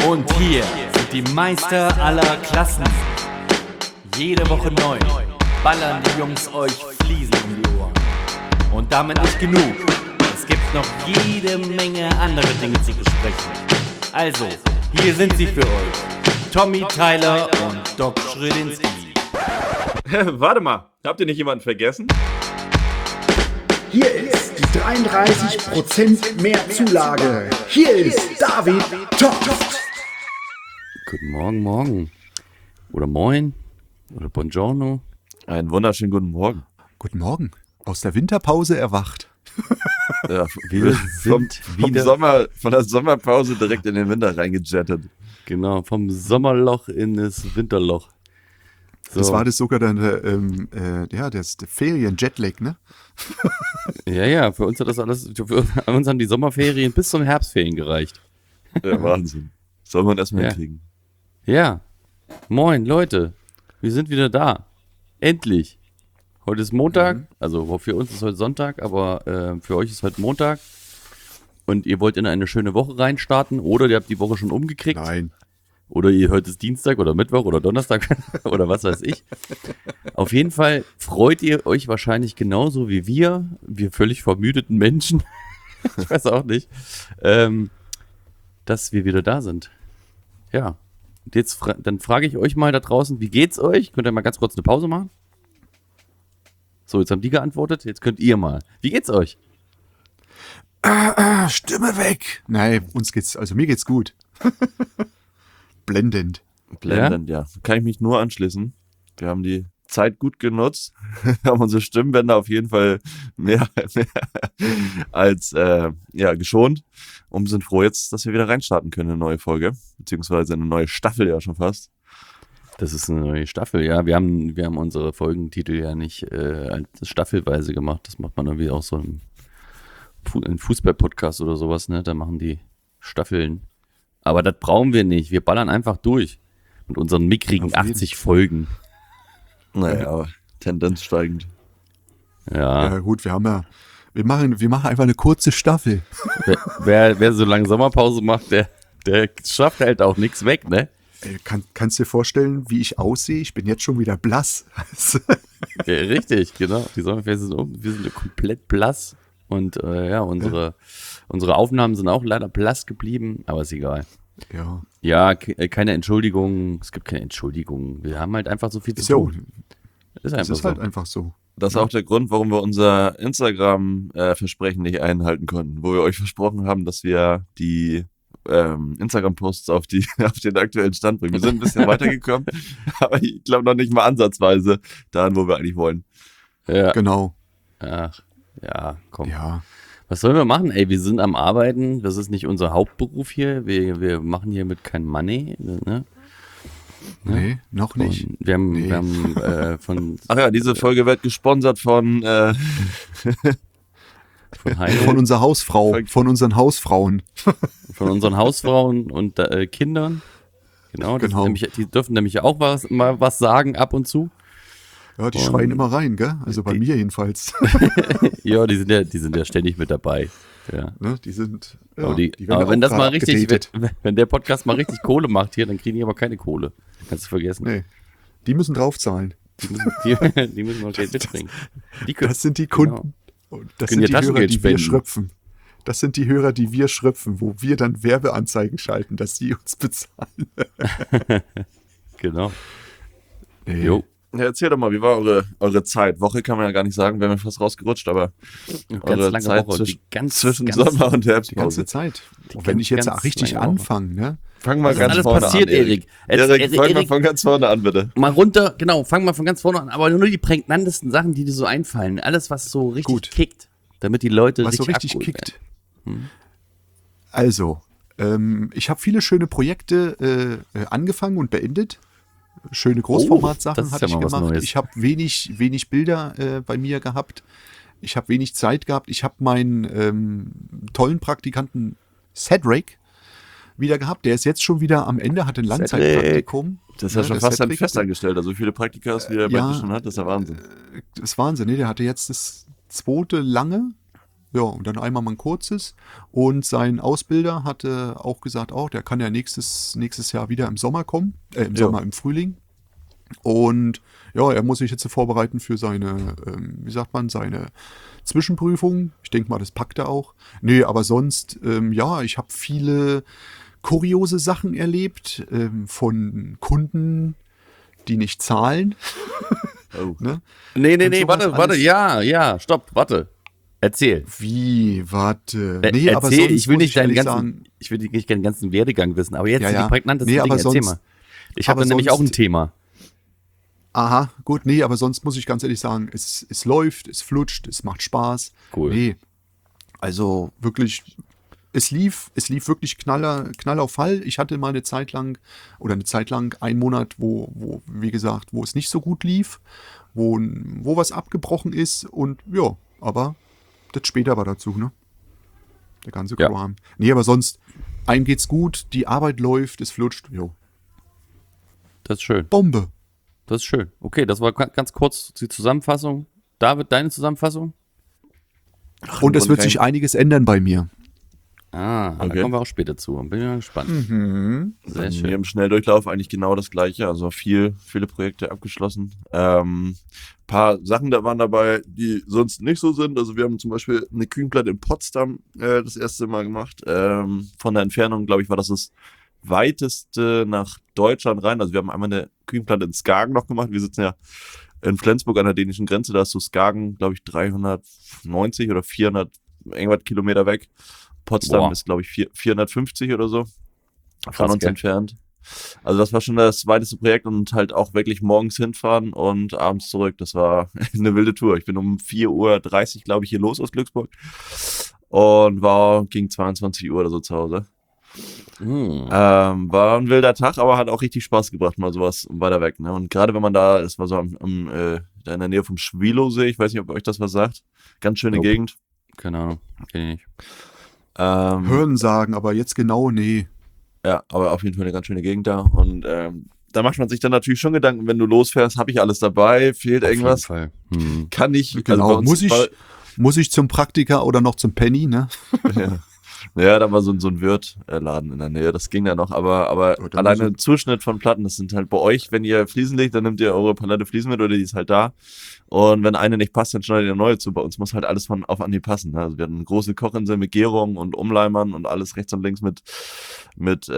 Und hier sind die Meister aller Klassen. Jede Woche neu ballern die Jungs euch Fliesen um die Ohren. Und damit nicht genug. Es gibt noch jede Menge andere Dinge zu besprechen. Also, hier sind sie für euch. Tommy Tyler und Doc Schredinski. Warte mal, habt ihr nicht jemanden vergessen? Hier ist die 33% mehr Zulage. Hier ist David Toft. Guten Morgen. Oder moin. Oder buongiorno. Einen wunderschönen guten Morgen. Guten Morgen. Aus der Winterpause erwacht. Ja, wir sind wieder von der Sommerpause direkt in den Winter reingejettet. Genau, vom Sommerloch in das Winterloch. So. Das war das sogar dann das Ferien-Jetlag, ne? Ja, für uns hat das alles, für uns haben die Sommerferien bis zum Herbstferien gereicht. Ja, Wahnsinn. Soll man erstmal Ja. hinkriegen. Ja, moin Leute, wir sind wieder da. Endlich. Heute ist Montag, also für uns ist heute Sonntag, aber für euch ist heute Montag. Und ihr wollt in eine schöne Woche reinstarten oder ihr habt die Woche schon umgekriegt. Nein. Oder ihr hört es Dienstag oder Mittwoch oder Donnerstag oder was weiß ich. Auf jeden Fall freut ihr euch wahrscheinlich genauso wie wir völlig vermüdeten Menschen, ich weiß auch nicht, dass wir wieder da sind. Ja, und jetzt dann frage ich euch mal da draußen, wie geht's euch? Könnt ihr mal ganz kurz eine Pause machen? So, jetzt haben die geantwortet, jetzt könnt ihr mal. Wie geht's euch? Stimme weg. Nein, mir geht's gut. Blendend. Blendend, ja. Kann ich mich nur anschließen. Wir haben die Zeit gut genutzt, haben unsere Stimmbänder auf jeden Fall mehr als geschont und sind froh jetzt, dass wir wieder reinstarten können in eine neue Folge, beziehungsweise eine neue Staffel ja schon fast. Das ist eine neue Staffel, ja. Wir haben unsere Folgentitel ja nicht als staffelweise gemacht. Das macht man irgendwie auch so im Fußball-Podcast oder sowas, ne? Da machen die Staffeln. Aber das brauchen wir nicht. Wir ballern einfach durch mit unseren mickrigen 80 Folgen. Naja, aber Tendenz steigend. Ja. Ja gut, wir machen einfach eine kurze Staffel. Wer so lange Sommerpause macht, der schafft halt auch nichts weg, ne? Kannst dir vorstellen, wie ich aussehe? Ich bin jetzt schon wieder blass. Ja, richtig, genau. Die Sommerferien sind um. Wir sind komplett blass. Und unsere Aufnahmen sind auch leider blass geblieben, aber ist egal. Ja. Ja, keine Entschuldigung. Es gibt keine Entschuldigung. Wir haben halt einfach so viel zu tun. Das ist halt einfach so. Das ist auch der Grund, warum wir unser Instagram-Versprechen nicht einhalten konnten, wo wir euch versprochen haben, dass wir die Instagram-Posts auf den aktuellen Stand bringen. Wir sind ein bisschen weitergekommen, aber ich glaube noch nicht mal ansatzweise dahin, wo wir eigentlich wollen. Ja. Genau. Ach, ja, komm. Ja. Was sollen wir machen? Ey, wir sind am Arbeiten. Das ist nicht unser Hauptberuf hier. Wir machen hiermit kein Money. Ne? Nee, noch nicht. Und wir haben von... Ach ja, diese Folge wird gesponsert von Heino, Von unserer Hausfrau, von unseren Hausfrauen. von unseren Hausfrauen und Kindern. Genau. Genau. Die dürfen nämlich auch mal was sagen ab und zu. Ja, die schreien immer rein, gell? Also bei mir jedenfalls. Ja, die sind ja ständig mit dabei. Ja. Ne, die sind. Ja, Aber, werden aber wenn auch das mal gerade richtig, abgedatet. wenn der Podcast mal richtig Kohle macht hier, dann kriegen die aber keine Kohle. Kannst du vergessen. Nee, die müssen draufzahlen. Die müssen noch Geld mitbringen. Das sind die Kunden. Und das Können sind ihr die Hörer, Taschengeld die wir spenden. schröpfen. Das sind die Hörer, die wir schröpfen, wo wir dann Werbeanzeigen schalten, dass die uns bezahlen. Genau. Nee. Jo. Ja, erzähl doch mal, wie war eure Zeit? Woche kann man ja gar nicht sagen, wäre mir fast rausgerutscht, aber Ganz eure lange Zeit Woche. zwischen Sommer und Die Herbstpause. ganze Zeit. Und wenn ich jetzt ganz richtig lange Woche. anfange, ne? Fang mal Was ist ganz alles vorne passiert, an, Erik? Erik, fang mal Erik, von ganz vorne an, bitte. mal runter, genau, fang mal von ganz vorne an, aber nur die prägnantesten Sachen, die dir so einfallen. Alles, was so richtig Gut. kickt, damit die Leute Was so richtig richtig abgeholt kickt. werden. Also, ich habe viele schöne Projekte angefangen und beendet. Schöne Großformatsachen das ist hatte ja ich mal was gemacht. Neues. Ich habe wenig Bilder bei mir gehabt. Ich habe wenig Zeit gehabt. Ich habe meinen tollen Praktikanten Cedric wieder gehabt. Der ist jetzt schon wieder am Ende, hat ein Langzeitpraktikum. Das ist ja schon der fast Cedric, festangestellt. Also wie viele Praktika, wie er bei dir schon hat, das ist ja Wahnsinn. Das ist Wahnsinn, ne? Der hatte jetzt das zweite lange Ja, und dann einmal mal ein kurzes. Und sein Ausbilder hatte auch gesagt, der kann ja nächstes Jahr wieder im Sommer kommen, im Frühling. Und ja, er muss sich jetzt vorbereiten für seine, seine Zwischenprüfung. Ich denke mal, das packt er auch. Nee, aber sonst, ich habe viele kuriose Sachen erlebt von Kunden, die nicht zahlen. Oh. Ne? Nee, sowas warte, alles- stopp, warte. Erzähl. Wie, warte. Nee, aber erzähl, sonst ich will muss nicht deinen ehrlich ganzen, ich will nicht deinen ganzen Werdegang wissen, aber jetzt Ja, ja. die prägnantesten Nee, Dinge, aber erzähl sonst- mal. Ich habe aber nämlich auch ein sonst- Thema. Aha, gut, nee, aber sonst muss ich ganz ehrlich sagen, es läuft, es flutscht, es macht Spaß. Cool. Nee, also wirklich, es lief wirklich Knall auf Fall. Ich hatte mal eine Zeit lang, einen Monat, wo wie gesagt, wo es nicht so gut lief, wo was abgebrochen ist und ja, aber das später war dazu, ne? Der ganze Ja. Kram. Nee, aber sonst, einem geht's gut, die Arbeit läuft, es flutscht, jo. Das ist schön. Bombe. Das ist schön. Okay, das war ganz kurz die Zusammenfassung. David, deine Zusammenfassung? Und es wird sich einiges ändern bei mir. Da Okay. kommen wir auch später zu. Bin mal gespannt. Sehr Mir schön. im Schnelldurchlauf eigentlich genau das Gleiche. Also viele Projekte abgeschlossen. Paar Sachen da waren dabei, die sonst nicht so sind. Also wir haben zum Beispiel eine Kühnplatte in Potsdam das erste Mal gemacht. Von der Entfernung, glaube ich, war das weiteste nach Deutschland rein. Also wir haben einmal eine Kühnplatte in Skagen noch gemacht. Wir sitzen ja in Flensburg an der dänischen Grenze. Da ist so Skagen, glaube ich, 390 oder 400 irgendwas Kilometer weg. Potsdam Boah. ist, glaube ich, 450 oder so von Krass, uns gell? entfernt. Also das war schon das weiteste Projekt und halt auch wirklich morgens hinfahren und abends zurück. Das war eine wilde Tour. Ich bin um 4:30 Uhr, glaube ich, hier los aus Glücksburg und war gegen 22 Uhr oder so zu Hause. War ein wilder Tag, aber hat auch richtig Spaß gebracht, mal sowas weiter weg. Ne? Und gerade wenn man das war so da in der Nähe vom Schwilowsee, ich weiß nicht, ob euch das was sagt. Ganz schöne Nope. Gegend. Keine Ahnung. Kenn ich nicht. Hören sagen, aber jetzt genau, nee. Ja, aber auf jeden Fall eine ganz schöne Gegend da. Und da macht man sich dann natürlich schon Gedanken, wenn du losfährst, habe ich alles dabei, fehlt irgendwas, Auf jeden Fall. kann ich, Genau, bei uns- muss ich zum Praktiker oder noch zum Penny, ne? Ja, da war so ein Wirt-Laden in der Nähe, das ging ja noch, aber Ja, dann alleine muss ein Zuschnitt von Platten, das sind halt bei euch, wenn ihr Fliesen legt, dann nehmt ihr eure Palette Fliesen mit oder die ist halt da. Und wenn eine nicht passt, dann schneidet ihr eine neue zu. Bei uns muss halt alles von auf Anhieb passen. Ne? Also wir hatten eine große Kochinsel mit Gärung und Umleimern und alles rechts und links mit so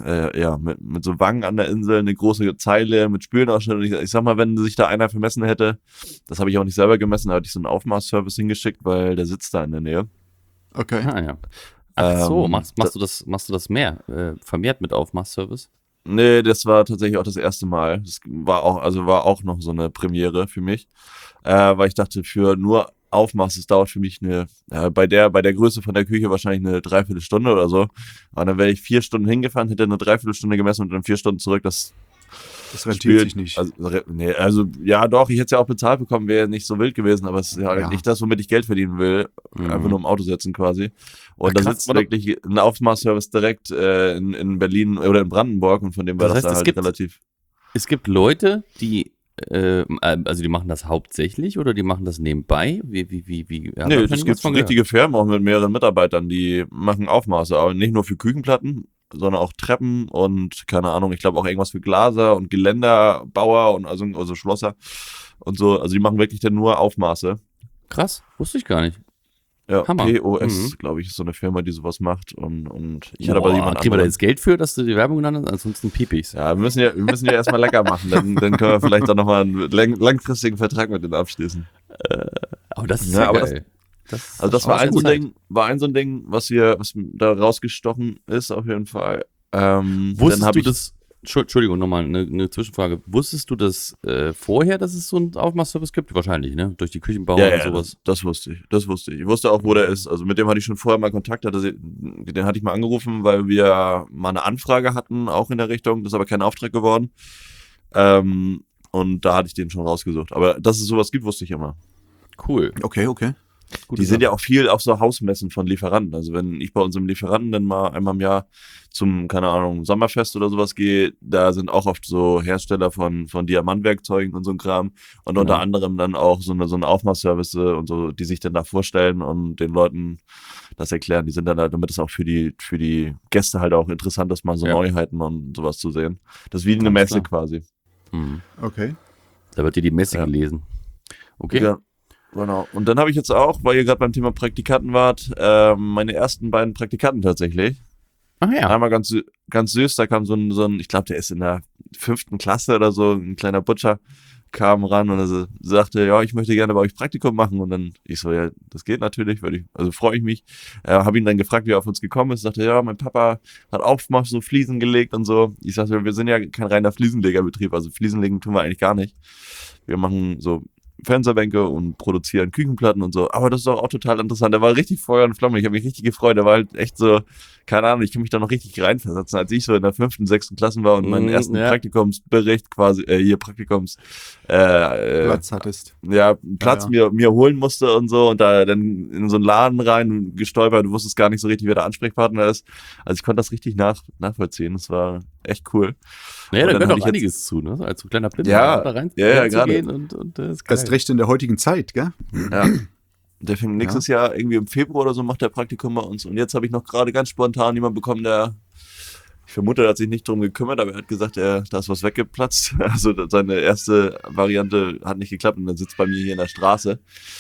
Wangen an der Insel, eine große Zeile mit Spülenausschnitt. Und ich sag mal, wenn sich da einer vermessen hätte, das habe ich auch nicht selber gemessen, da hatte ich so einen Aufmaßservice hingeschickt, weil der sitzt da in der Nähe. Okay. Ah, ja. Ach so, machst da- du das mehr? Vermehrt mit Aufmaßservice? Nee, das war tatsächlich auch das erste Mal. Das war auch noch so eine Premiere für mich. Weil ich dachte, für nur Aufmaß, das dauert für mich bei der Größe von der Küche wahrscheinlich eine Dreiviertelstunde oder so. Aber dann wäre ich 4 Stunden hingefahren, hätte eine Dreiviertelstunde gemessen und dann 4 Stunden zurück. Das Das rentiert sich spielt- nicht. Also ja doch, ich hätte es ja auch bezahlt bekommen, wäre nicht so wild gewesen, aber es ist ja Ja. nicht das, womit ich Geld verdienen will. Einfach nur im Auto sitzen quasi. Und Ja, da krass, sitzt oder? wirklich ein Aufmaßservice direkt in Berlin oder in Brandenburg und von dem war Das das, heißt, da es halt gibt- relativ. Es gibt Leute, die die machen das hauptsächlich oder die machen das nebenbei? Wie? Ja, Nee, hab ich noch es nie was gibt von gehört. richtige Firmen auch mit mehreren Mitarbeitern, die machen Aufmaße, aber nicht nur für Küchenplatten, sondern auch Treppen und keine Ahnung, ich glaube auch irgendwas für Glaser und Geländerbauer und also Schlosser und so. Also die machen wirklich dann nur Aufmaße. Krass, wusste ich gar nicht. Ja, Hammer. POS, glaube ich, ist so eine Firma, die sowas macht. Und ich hatte aber jemand kriegen wir da anderen. jetzt Geld für, dass du die Werbung genannt hast? Ansonsten Piepis. Ja, wir müssen ja erstmal lecker machen. Dann können wir vielleicht auch nochmal einen langfristigen Vertrag mit denen abschließen. Aber das ist Ja, ja, aber geil. Also das war auch ein so ein Zeit. Ding, was da rausgestochen ist, auf jeden Fall. Wusstest hab du das? Entschuldigung, nochmal eine Zwischenfrage. Wusstest du das vorher, dass es so einen Aufmaßservice gibt? Wahrscheinlich, ne? Durch die Küchenbauer Ja, und sowas. das wusste ich. Ich wusste auch, wo der ist. Also mit dem hatte ich schon vorher mal Kontakt. Den hatte ich mal angerufen, weil wir mal eine Anfrage hatten, auch in der Richtung. Das ist aber kein Auftrag geworden. Und da hatte ich den schon rausgesucht. Aber dass es sowas gibt, wusste ich immer. Cool. Okay. Die sind ja auch viel auf so Hausmessen von Lieferanten. Also wenn ich bei unserem Lieferanten dann mal einmal im Jahr zum, keine Ahnung, Sommerfest oder sowas gehe, da sind auch oft so Hersteller von Diamantwerkzeugen und so ein Kram und unter anderem dann auch so eine Aufmaßservice und so, die sich dann da vorstellen und den Leuten das erklären. Die sind dann da, damit es auch für die Gäste halt auch interessant ist, mal so Neuheiten und sowas zu sehen. Das ist wie eine Messe quasi. Okay. Da wird dir die Messe gelesen. Okay. Ja. Genau. Und dann habe ich jetzt auch, weil ihr gerade beim Thema Praktikanten wart, meine ersten beiden Praktikanten tatsächlich. Ach ja. Einmal ganz süß, da kam so ein, ich glaube, der ist in der 5. Klasse oder so, ein kleiner Butcher, kam ran und er sagte, ja, ich möchte gerne bei euch Praktikum machen. Und dann, ich so, ja, das geht natürlich, also freue ich mich. Habe ihn dann gefragt, wie er auf uns gekommen ist. Sagte, ja, mein Papa hat auch mal so Fliesen gelegt und so. Ich sagte, wir sind ja kein reiner Fliesenlegerbetrieb, also Fliesenlegen tun wir eigentlich gar nicht. Wir machen so Fensterbänke und produzieren Küchenplatten und so. Aber das ist doch auch total interessant. Der war richtig Feuer und Flamme. Ich habe mich richtig gefreut. Der war halt echt so, keine Ahnung, ich kann mich da noch richtig reinversetzen. Als ich so in der 5., 6. Klasse war und meinen ersten Praktikumsbericht quasi, Platz hattest. Ja, Platz mir holen musste und so und da dann in so einen Laden rein gestolpert, du wusstest gar nicht so richtig, wer der Ansprechpartner ist. Also ich konnte das richtig nachvollziehen. Das war echt cool. Naja, da dann gehört hatte auch ich einiges zu, ne? Als so kleiner Blinder Ja, da rein ja, zu gerade. gehen und das ist geil. Erst recht in der heutigen Zeit, gell? Ja. Der fängt nächstes Jahr irgendwie im Februar oder so, macht der Praktikum bei uns. Und jetzt habe ich noch gerade ganz spontan jemanden bekommen, ich vermute, der hat sich nicht drum gekümmert, aber er hat gesagt, da ist was weggeplatzt. Also seine erste Variante hat nicht geklappt und dann sitzt bei mir hier in der Straße.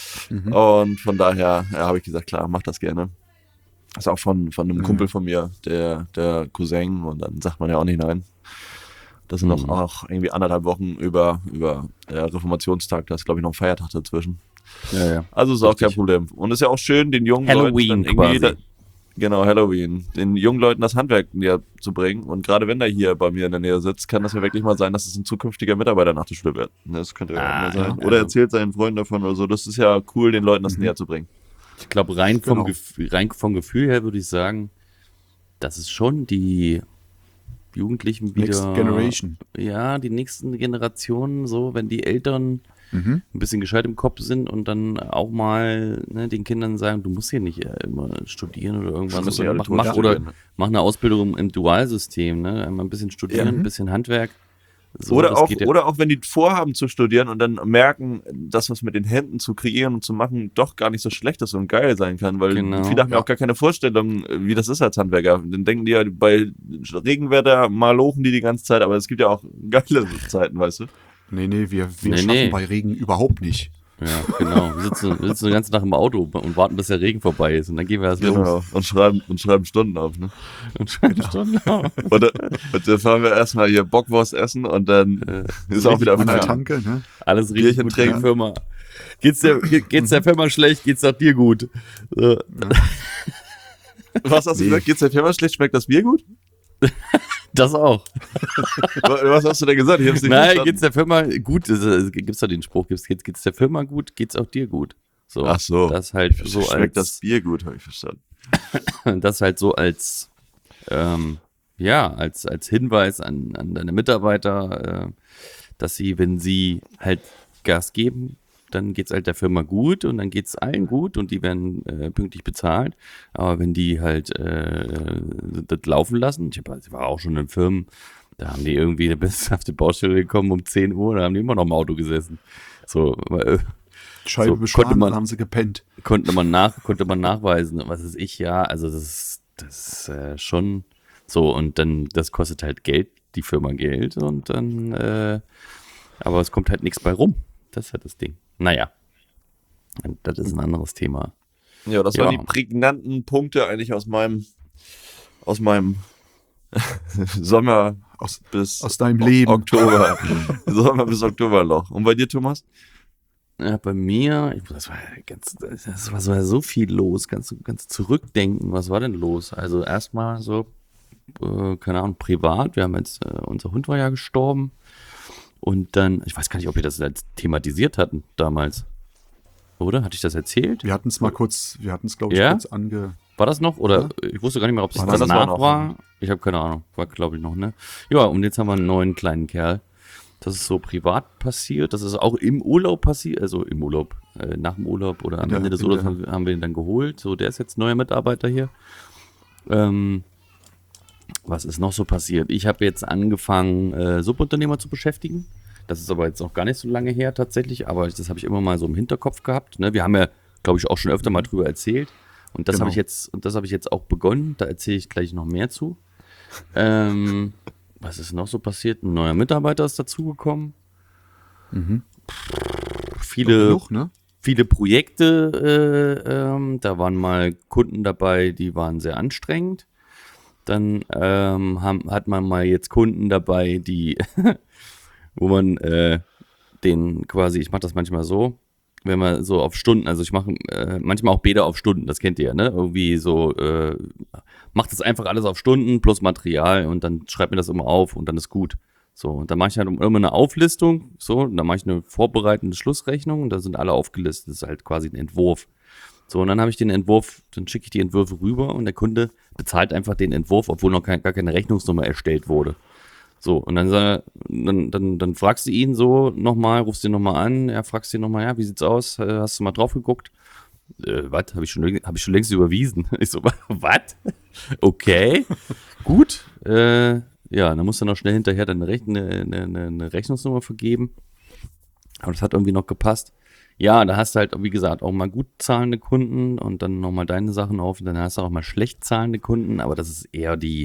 Und von daher habe ich gesagt, klar, mach das gerne. Das ist auch von einem Kumpel von mir, der Cousin, und dann sagt man ja auch nicht nein. Das sind noch auch irgendwie 1,5 Wochen über Reformationstag, da ist glaube ich noch ein Feiertag dazwischen. Ja. Also ist auch kein Problem. Und ist ja auch schön, den jungen Halloween Leuten dann irgendwie quasi. genau, Halloween. Den jungen Leuten das Handwerk näher zu bringen. Und gerade wenn der hier bei mir in der Nähe sitzt, kann das ja wirklich mal sein, dass es ein zukünftiger Mitarbeiter nach der Schule wird. Das könnte ja mal sein. Oder erzählt seinen Freunden davon oder so. Das ist ja cool, den Leuten das näher zu bringen. Ich glaube, rein Genau. vom Gefühl her würde ich sagen, das ist schon die Jugendlichen wieder. Next Generation. Ja, die nächsten Generationen, so, wenn die Eltern ein bisschen gescheit im Kopf sind und dann auch mal den Kindern sagen, du musst hier nicht immer studieren oder irgendwas. Müssen Oder ja alle mach studieren, ne? eine Ausbildung im Dualsystem, ne? Einmal ein bisschen studieren, ein bisschen Handwerk. So, Oder das auch, geht ja. oder auch, wenn die vorhaben zu studieren und dann merken, dass was mit den Händen zu kreieren und zu machen doch gar nicht so schlecht ist und geil sein kann, weil Genau. viele haben ja auch gar keine Vorstellung, wie das ist als Handwerker. Dann denken die ja, bei Regenwetter malochen die ganze Zeit, aber es gibt ja auch geile Zeiten, weißt du? Nee, wir Nee, schaffen nee. bei Regen überhaupt nicht. Ja, genau. Wir sitzen den ganzen Tag im Auto und warten, bis der Regen vorbei ist und dann gehen wir erst los. Genau. Und schreiben Stunden auf, ne? Und Stunden. Und dann fahren wir erstmal hier Bockwurst essen und dann ist auch wieder An der Feierabend. Tanke, ne? Alles richtig Bierchen gut für die trinken. Firma. Geht's der Firma schlecht, geht's auch dir gut. So. Was hast du gesagt? Geht's der Firma schlecht? Schmeckt das Bier gut? Das auch. Was hast du denn gesagt? Ich hab's nicht Nein, verstanden. geht's der Firma gut? Gibt's da den Spruch, geht's der Firma gut, geht's auch dir gut. So, Ach so. Das halt so Schmeckt das als, Bier gut, habe ich verstanden. das halt so als, als Hinweis an deine Mitarbeiter, dass sie, wenn sie halt Gas geben, dann geht's halt der Firma gut und dann geht's allen gut und die werden pünktlich bezahlt. Aber wenn die halt das laufen lassen, ich war auch schon in Firmen, da haben die irgendwie bis auf die Baustelle gekommen um 10 Uhr, da haben die immer noch im Auto gesessen. So, Scheibe So, beschlagen, konnte man- dann haben sie gepennt. konnte man nachweisen, was ist ich, ja, also das ist schon so und dann, das kostet halt Geld, die Firma Geld und dann, aber es kommt halt nichts bei rum. Das ist halt das Ding. Naja, das ist ein anderes Thema. Ja, das Ja. waren die prägnanten Punkte eigentlich aus meinem Sommer bis Aus deinem Leben. Oktober. Sommer bis Oktoberloch. Und bei dir, Thomas? Ja, bei mir, das war so viel los, ganz zurückdenken, was war denn los? Also erstmal so, keine Ahnung, privat, wir haben jetzt, unser Hund war ja gestorben und dann, ich weiß gar nicht, ob wir das jetzt thematisiert hatten damals, oder? Hatte ich das erzählt? Wir hatten es glaube ich, Ja? kurz War das noch? Oder ich wusste gar nicht mehr, ob es War das danach noch? war. Ich habe keine Ahnung. War, glaube ich, noch, ne? Ja, und jetzt haben wir einen neuen kleinen Kerl. Das ist so privat passiert. Das ist auch im Urlaub passiert. Also im Urlaub, nach dem Urlaub oder am Ja, Ende des in Urlaubs der- haben wir ihn dann geholt. So, der ist jetzt neuer Mitarbeiter hier. Was ist noch so passiert? Ich habe jetzt angefangen, Subunternehmer zu beschäftigen. Das ist aber jetzt noch gar nicht so lange her tatsächlich, aber das habe ich immer mal so im Hinterkopf gehabt. Ne? Wir haben ja, glaube ich, auch schon öfter mal drüber erzählt. Und das Genau. habe ich jetzt auch begonnen. Da erzähle ich gleich noch mehr zu. Was ist noch so passiert? Ein neuer Mitarbeiter ist dazugekommen. Viele, Genug, ne? viele Projekte, da waren mal Kunden dabei, die waren sehr anstrengend. Dann hat man mal jetzt Kunden dabei, die, wo man den quasi, ich mache das manchmal so, wenn man so auf Stunden, also ich mache manchmal auch Bäder auf Stunden, das kennt ihr ja, ne? Irgendwie so, macht das einfach alles auf Stunden plus Material und dann schreibt mir das immer auf und dann ist gut. So, und dann mache ich halt immer eine Auflistung, so, und dann mache ich eine vorbereitende Schlussrechnung und da sind alle aufgelistet, das ist halt quasi ein Entwurf. So, und dann habe ich den Entwurf, dann schicke ich die Entwürfe rüber und der Kunde bezahlt einfach den Entwurf, obwohl noch gar keine Rechnungsnummer erstellt wurde. So, und dann fragst du ihn so nochmal, rufst ihn nochmal an, fragst ihn nochmal, ja, wie sieht's aus? Hast du mal drauf geguckt? Was? Hab ich schon längst überwiesen. Ich so, was? Okay, gut. Ja, dann musst du noch schnell hinterher dann eine Rechnungsnummer vergeben. Aber das hat irgendwie noch gepasst. Ja, da hast du halt, wie gesagt, auch mal gut zahlende Kunden und dann nochmal deine Sachen auf und dann hast du auch mal schlecht zahlende Kunden, aber das ist eher die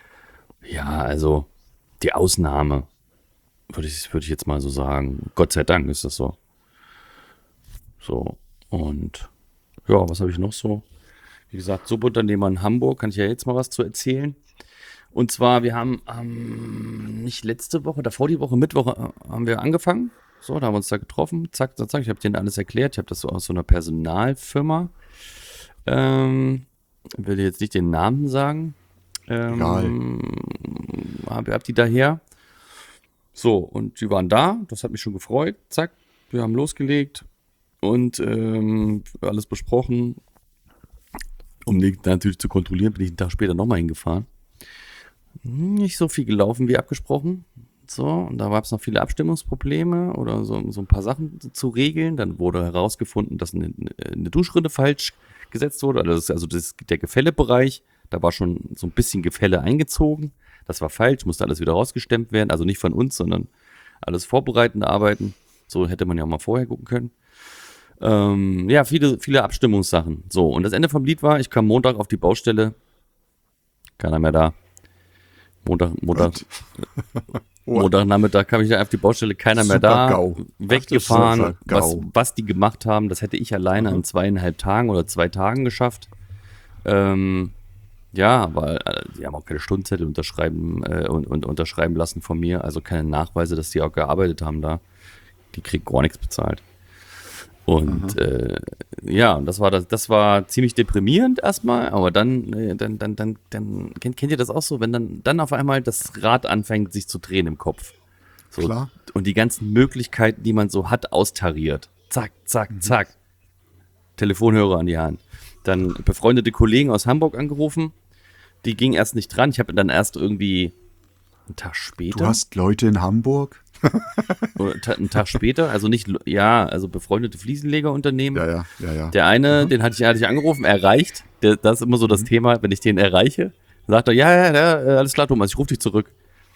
Ausnahme, würde ich jetzt mal so sagen. Gott sei Dank ist das so. So, und ja, was habe ich noch so? Wie gesagt, Subunternehmer in Hamburg, kann ich ja jetzt mal was zu erzählen. Und zwar, wir haben nicht letzte Woche, davor die Woche, Mittwoch, haben wir angefangen. So, da haben wir uns da getroffen. Zack, ich habe denen alles erklärt. Ich habe das so aus so einer Personalfirma. Will jetzt nicht den Namen sagen. Egal. Hab die daher. So, und die waren da. Das hat mich schon gefreut. Zack, wir haben losgelegt und alles besprochen. Um die natürlich zu kontrollieren, bin ich einen Tag später nochmal hingefahren. Nicht so viel gelaufen wie abgesprochen. So, und da gab es noch viele Abstimmungsprobleme oder so ein paar Sachen zu regeln. Dann wurde herausgefunden, dass eine Duschrinne falsch gesetzt wurde. Der Gefällebereich, da war schon so ein bisschen Gefälle eingezogen. Das war falsch, musste alles wieder rausgestemmt werden. Also nicht von uns, sondern alles vorbereitende Arbeiten. So hätte man ja auch mal vorher gucken können. Ja, viele Abstimmungssachen. So, und das Ende vom Lied war, ich kam Montag auf die Baustelle. Keiner mehr da. Montagnachmittag kam ich da auf die Baustelle, keiner mehr Super da, GAU. weggefahren. Ach, das ist super GAU. Was die gemacht haben, das hätte ich alleine in 2,5 Tagen oder 2 Tagen geschafft. Ja, aber die haben auch keine Stundenzettel unterschreiben lassen von mir, also keine Nachweise, dass die auch gearbeitet haben da. Die kriegen gar nichts bezahlt. Und ja, das war ziemlich deprimierend erstmal, aber dann kennt ihr das auch so, wenn dann auf einmal das Rad anfängt, sich zu drehen im Kopf. So, Klar. und die ganzen Möglichkeiten, die man so hat, austariert. Zack, zack, zack. Telefonhörer an die Hand. Dann befreundete Kollegen aus Hamburg angerufen. Die gingen erst nicht dran. Ich habe dann erst irgendwie einen Tag später. Du hast Leute in Hamburg? Oder einen Tag später, also nicht, ja, also befreundete Fliesenlegerunternehmen. Ja. Der eine, den hatte ich angerufen, erreicht. Das ist immer so das Thema, wenn ich den erreiche, sagt er, ja, alles klar, Thomas, ich rufe dich zurück.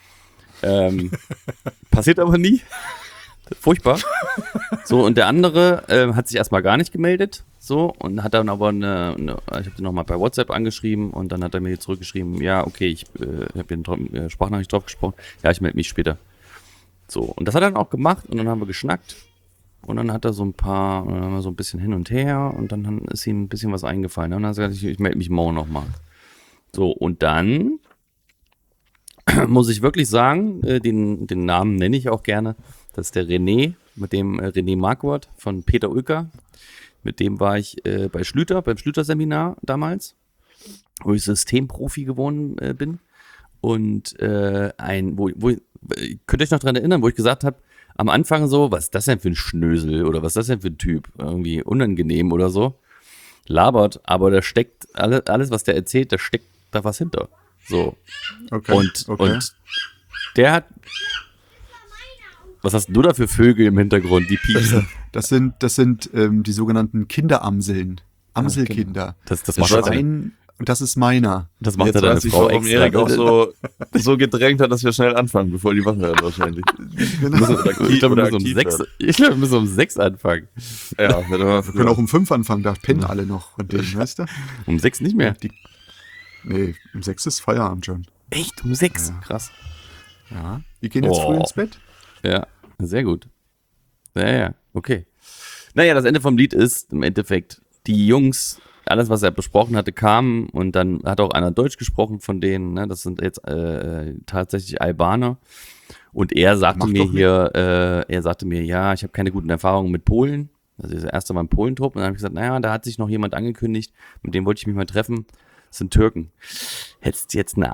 Passiert aber nie. Furchtbar. So, und der andere hat sich erstmal gar nicht gemeldet. So, und hat dann aber ich habe den nochmal bei WhatsApp angeschrieben und dann hat er mir zurückgeschrieben, ja, okay, ich habe hier eine Sprachnachricht drauf gesprochen. Ja, ich melde mich später. So, und das hat er dann auch gemacht und dann haben wir geschnackt und dann hat er dann haben wir so ein bisschen hin und her und dann ist ihm ein bisschen was eingefallen. Und dann hat er gesagt, ich melde mich morgen nochmal. So, und dann muss ich wirklich sagen, den Namen nenne ich auch gerne, das ist der René, mit dem René Marquardt von Peter Ulker. Mit dem war ich beim Schlüter-Seminar damals, wo ich Systemprofi geworden bin. Und könnt ihr euch noch daran erinnern, wo ich gesagt habe, am Anfang so, was ist das denn für ein Schnösel oder was ist das denn für ein Typ? Irgendwie unangenehm oder so. Labert, aber da steckt alles, was der erzählt, da steckt da was hinter. So. Okay. Und der hat. Was hast du da für Vögel im Hintergrund, die piepsen? Das sind die sogenannten Kinderamseln. Amselkinder. Das Das macht Schwein, und das ist meiner. Das macht Jetzt ja deine weiß ich, Frau warum extra. Erik auch so gedrängt hat, dass wir schnell anfangen, bevor die wach werden wahrscheinlich. Ich glaube, wir aktiv müssen werden. um 6 anfangen. Ja, Wir können auch um 5 anfangen, da pennen alle noch. Und den, weißt du? Um 6 nicht mehr. Nee, um 6 ist Feierabend schon. Echt? Um 6? Krass. Ja. Wir gehen jetzt Oh. früh ins Bett. Ja, sehr gut. Ja, okay. Naja, das Ende vom Lied ist im Endeffekt, die Jungs, alles, was er besprochen hatte, kamen und dann hat auch einer Deutsch gesprochen von denen, ne? Das sind jetzt tatsächlich Albaner. Und er sagte Macht mir doch hier, ja, ich habe keine guten Erfahrungen mit Polen. Also das erste Mal im Polentrupp. Und dann habe ich gesagt, naja, da hat sich noch jemand angekündigt, mit dem wollte ich mich mal treffen. Das sind Türken. Hättest jetzt was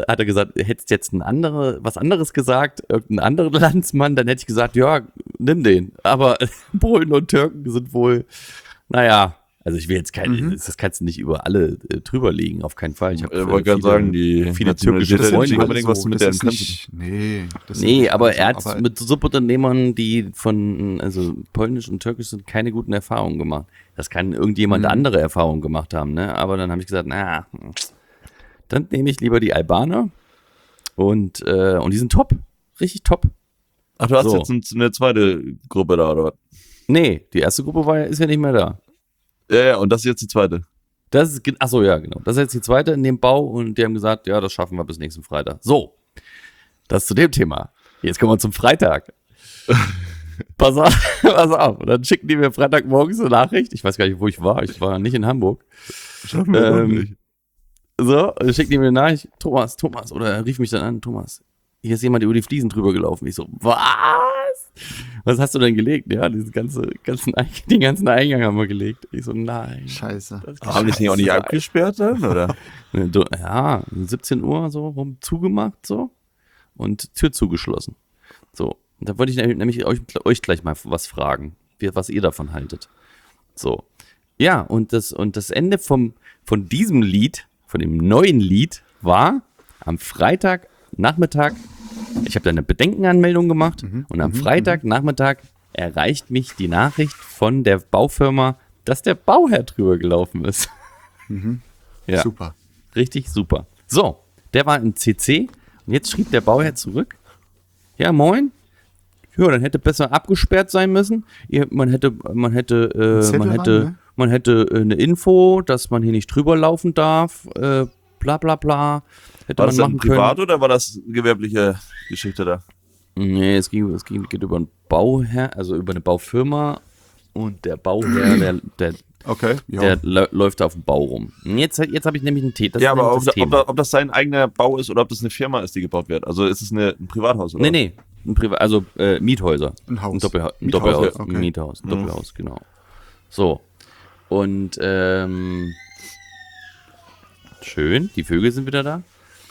anderes gesagt, irgendein anderer Landsmann, dann hätte ich gesagt, ja, nimm den. Aber Polen und Türken sind wohl, naja, also ich will jetzt das kannst du nicht über alle drüber legen, auf keinen Fall. Ich habe wollte gerade sagen, die viele Nationalität türkische hat Freunde. nicht unbedingt was mit der das ist nicht, das ist Nee, nicht aber alles er so, hat mit Subunternehmern, die also polnisch und türkisch sind, keine guten Erfahrungen gemacht. Das kann irgendjemand andere Erfahrungen gemacht haben, ne? Aber dann habe ich gesagt, dann nehme ich lieber die Albaner und die sind top, richtig top. Ach, du hast So. jetzt eine zweite Gruppe da, oder was? Nee, die erste Gruppe ist ja nicht mehr da. Ja, und das ist jetzt die zweite. Achso, ja, genau. Das ist jetzt die zweite in dem Bau und die haben gesagt, ja, das schaffen wir bis nächsten Freitag. So, das zu dem Thema. Jetzt kommen wir zum Freitag. Pass auf. Und dann schicken die mir Freitagmorgens eine Nachricht. Ich weiß gar nicht, wo ich war. Ich war nicht in Hamburg. Schaffen wir doch nicht. So, und dann schicken die mir eine Nachricht. Thomas. Oder er rief mich dann an. Thomas, hier ist jemand über die Fliesen drüber gelaufen. Ich so, was? Was hast du denn gelegt? Ja, den ganzen Eingang haben wir gelegt. Ich so, nein. Scheiße. Haben die es nicht auch nicht abgesperrt dann, oder? Ja, 17 Uhr so rum zugemacht so und Tür zugeschlossen. So, und da wollte ich nämlich euch gleich mal was fragen, was ihr davon haltet. So, ja, und das Ende von diesem Lied, von dem neuen Lied, war am Freitagnachmittag. Ich habe da eine Bedenkenanmeldung gemacht und am Freitagnachmittag erreicht mich die Nachricht von der Baufirma, dass der Bauherr drüber gelaufen ist. Ja. Super. Richtig super. So, der war im CC und jetzt schrieb der Bauherr zurück. Ja, moin. Ja, dann hätte besser abgesperrt sein müssen. Man hätte eine Info, dass man hier nicht drüber laufen darf. Bla bla bla. Hätte War man das denn machen privat können. oder war das gewerbliche Geschichte da? Nee, es geht über einen Bauherr, also über eine Baufirma und der Bauherr, der Okay, ja. läuft da auf dem Bau rum. Und jetzt habe ich nämlich einen Tee. Ja, aber ob das sein eigener Bau ist oder ob das eine Firma ist, die gebaut wird. Also ist es ein Privathaus oder? Nee, Miethäuser. Ein Haus. Ein Miethaus, Doppelhaus. okay. Ein Miethaus, ein Doppelhaus, genau. So. Und schön, die Vögel sind wieder da.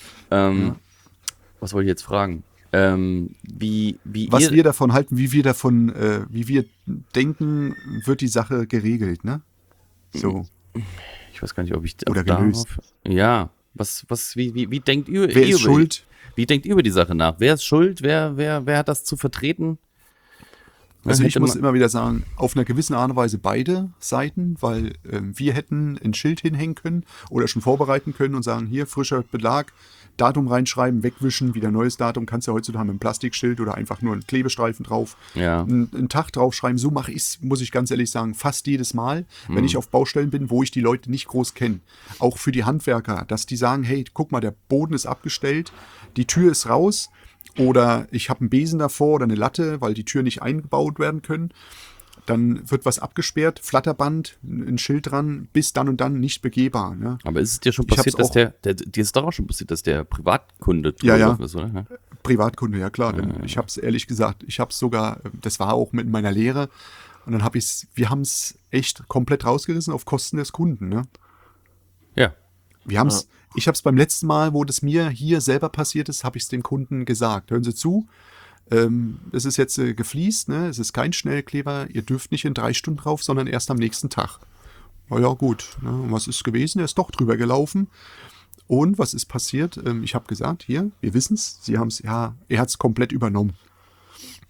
Was wollte ich jetzt fragen? Was wir davon halten, wie wir denken, wird die Sache geregelt, ne? So. Ich weiß gar nicht, ob ich Oder darauf- gelöst. Ja, wie denkt ihr? Wer ist schuld? Wie denkt ihr über die Sache nach? Wer ist schuld? Wer hat das zu vertreten? Also ich Hätte muss man- immer wieder sagen, auf einer gewissen Art und Weise beide Seiten, weil wir hätten ein Schild hinhängen können oder schon vorbereiten können und sagen, hier, frischer Belag, Datum reinschreiben, wegwischen, wieder neues Datum, kannst du ja heutzutage mit einem Plastikschild oder einfach nur einen Klebestreifen drauf, Ja. einen Tag draufschreiben. So mache ich es, muss ich ganz ehrlich sagen, fast jedes Mal, wenn ich auf Baustellen bin, wo ich die Leute nicht groß kenne. Auch für die Handwerker, dass die sagen, hey, guck mal, der Boden ist abgestellt, die Tür ist raus, oder ich habe einen Besen davor oder eine Latte, weil die Tür nicht eingebaut werden können. Dann wird was abgesperrt, Flatterband, ein Schild dran, bis dann und dann nicht begehbar. Ne? Aber ist es dir schon Ich passiert, hab's dass dir ist doch auch schon passiert, dass der Privatkunde drüber Ja, ja. gelaufen ist, oder? Ja. Privatkunde, ja klar. Ich habe es ehrlich gesagt, ich habe es sogar, das war auch mit meiner Lehre. Und dann wir haben es echt komplett rausgerissen auf Kosten des Kunden. Ne? Ja. Ich habe es beim letzten Mal, wo das mir hier selber passiert ist, habe ich es den Kunden gesagt. Hören Sie zu, es ist jetzt gefliest, ne? Es ist kein Schnellkleber, ihr dürft nicht in 3 Stunden drauf, sondern erst am nächsten Tag. Na ja, gut. Ne? Und was ist gewesen? Er ist doch drüber gelaufen. Und was ist passiert? Ich habe gesagt, hier, wir wissen es, Sie haben es, ja, er hat es komplett übernommen.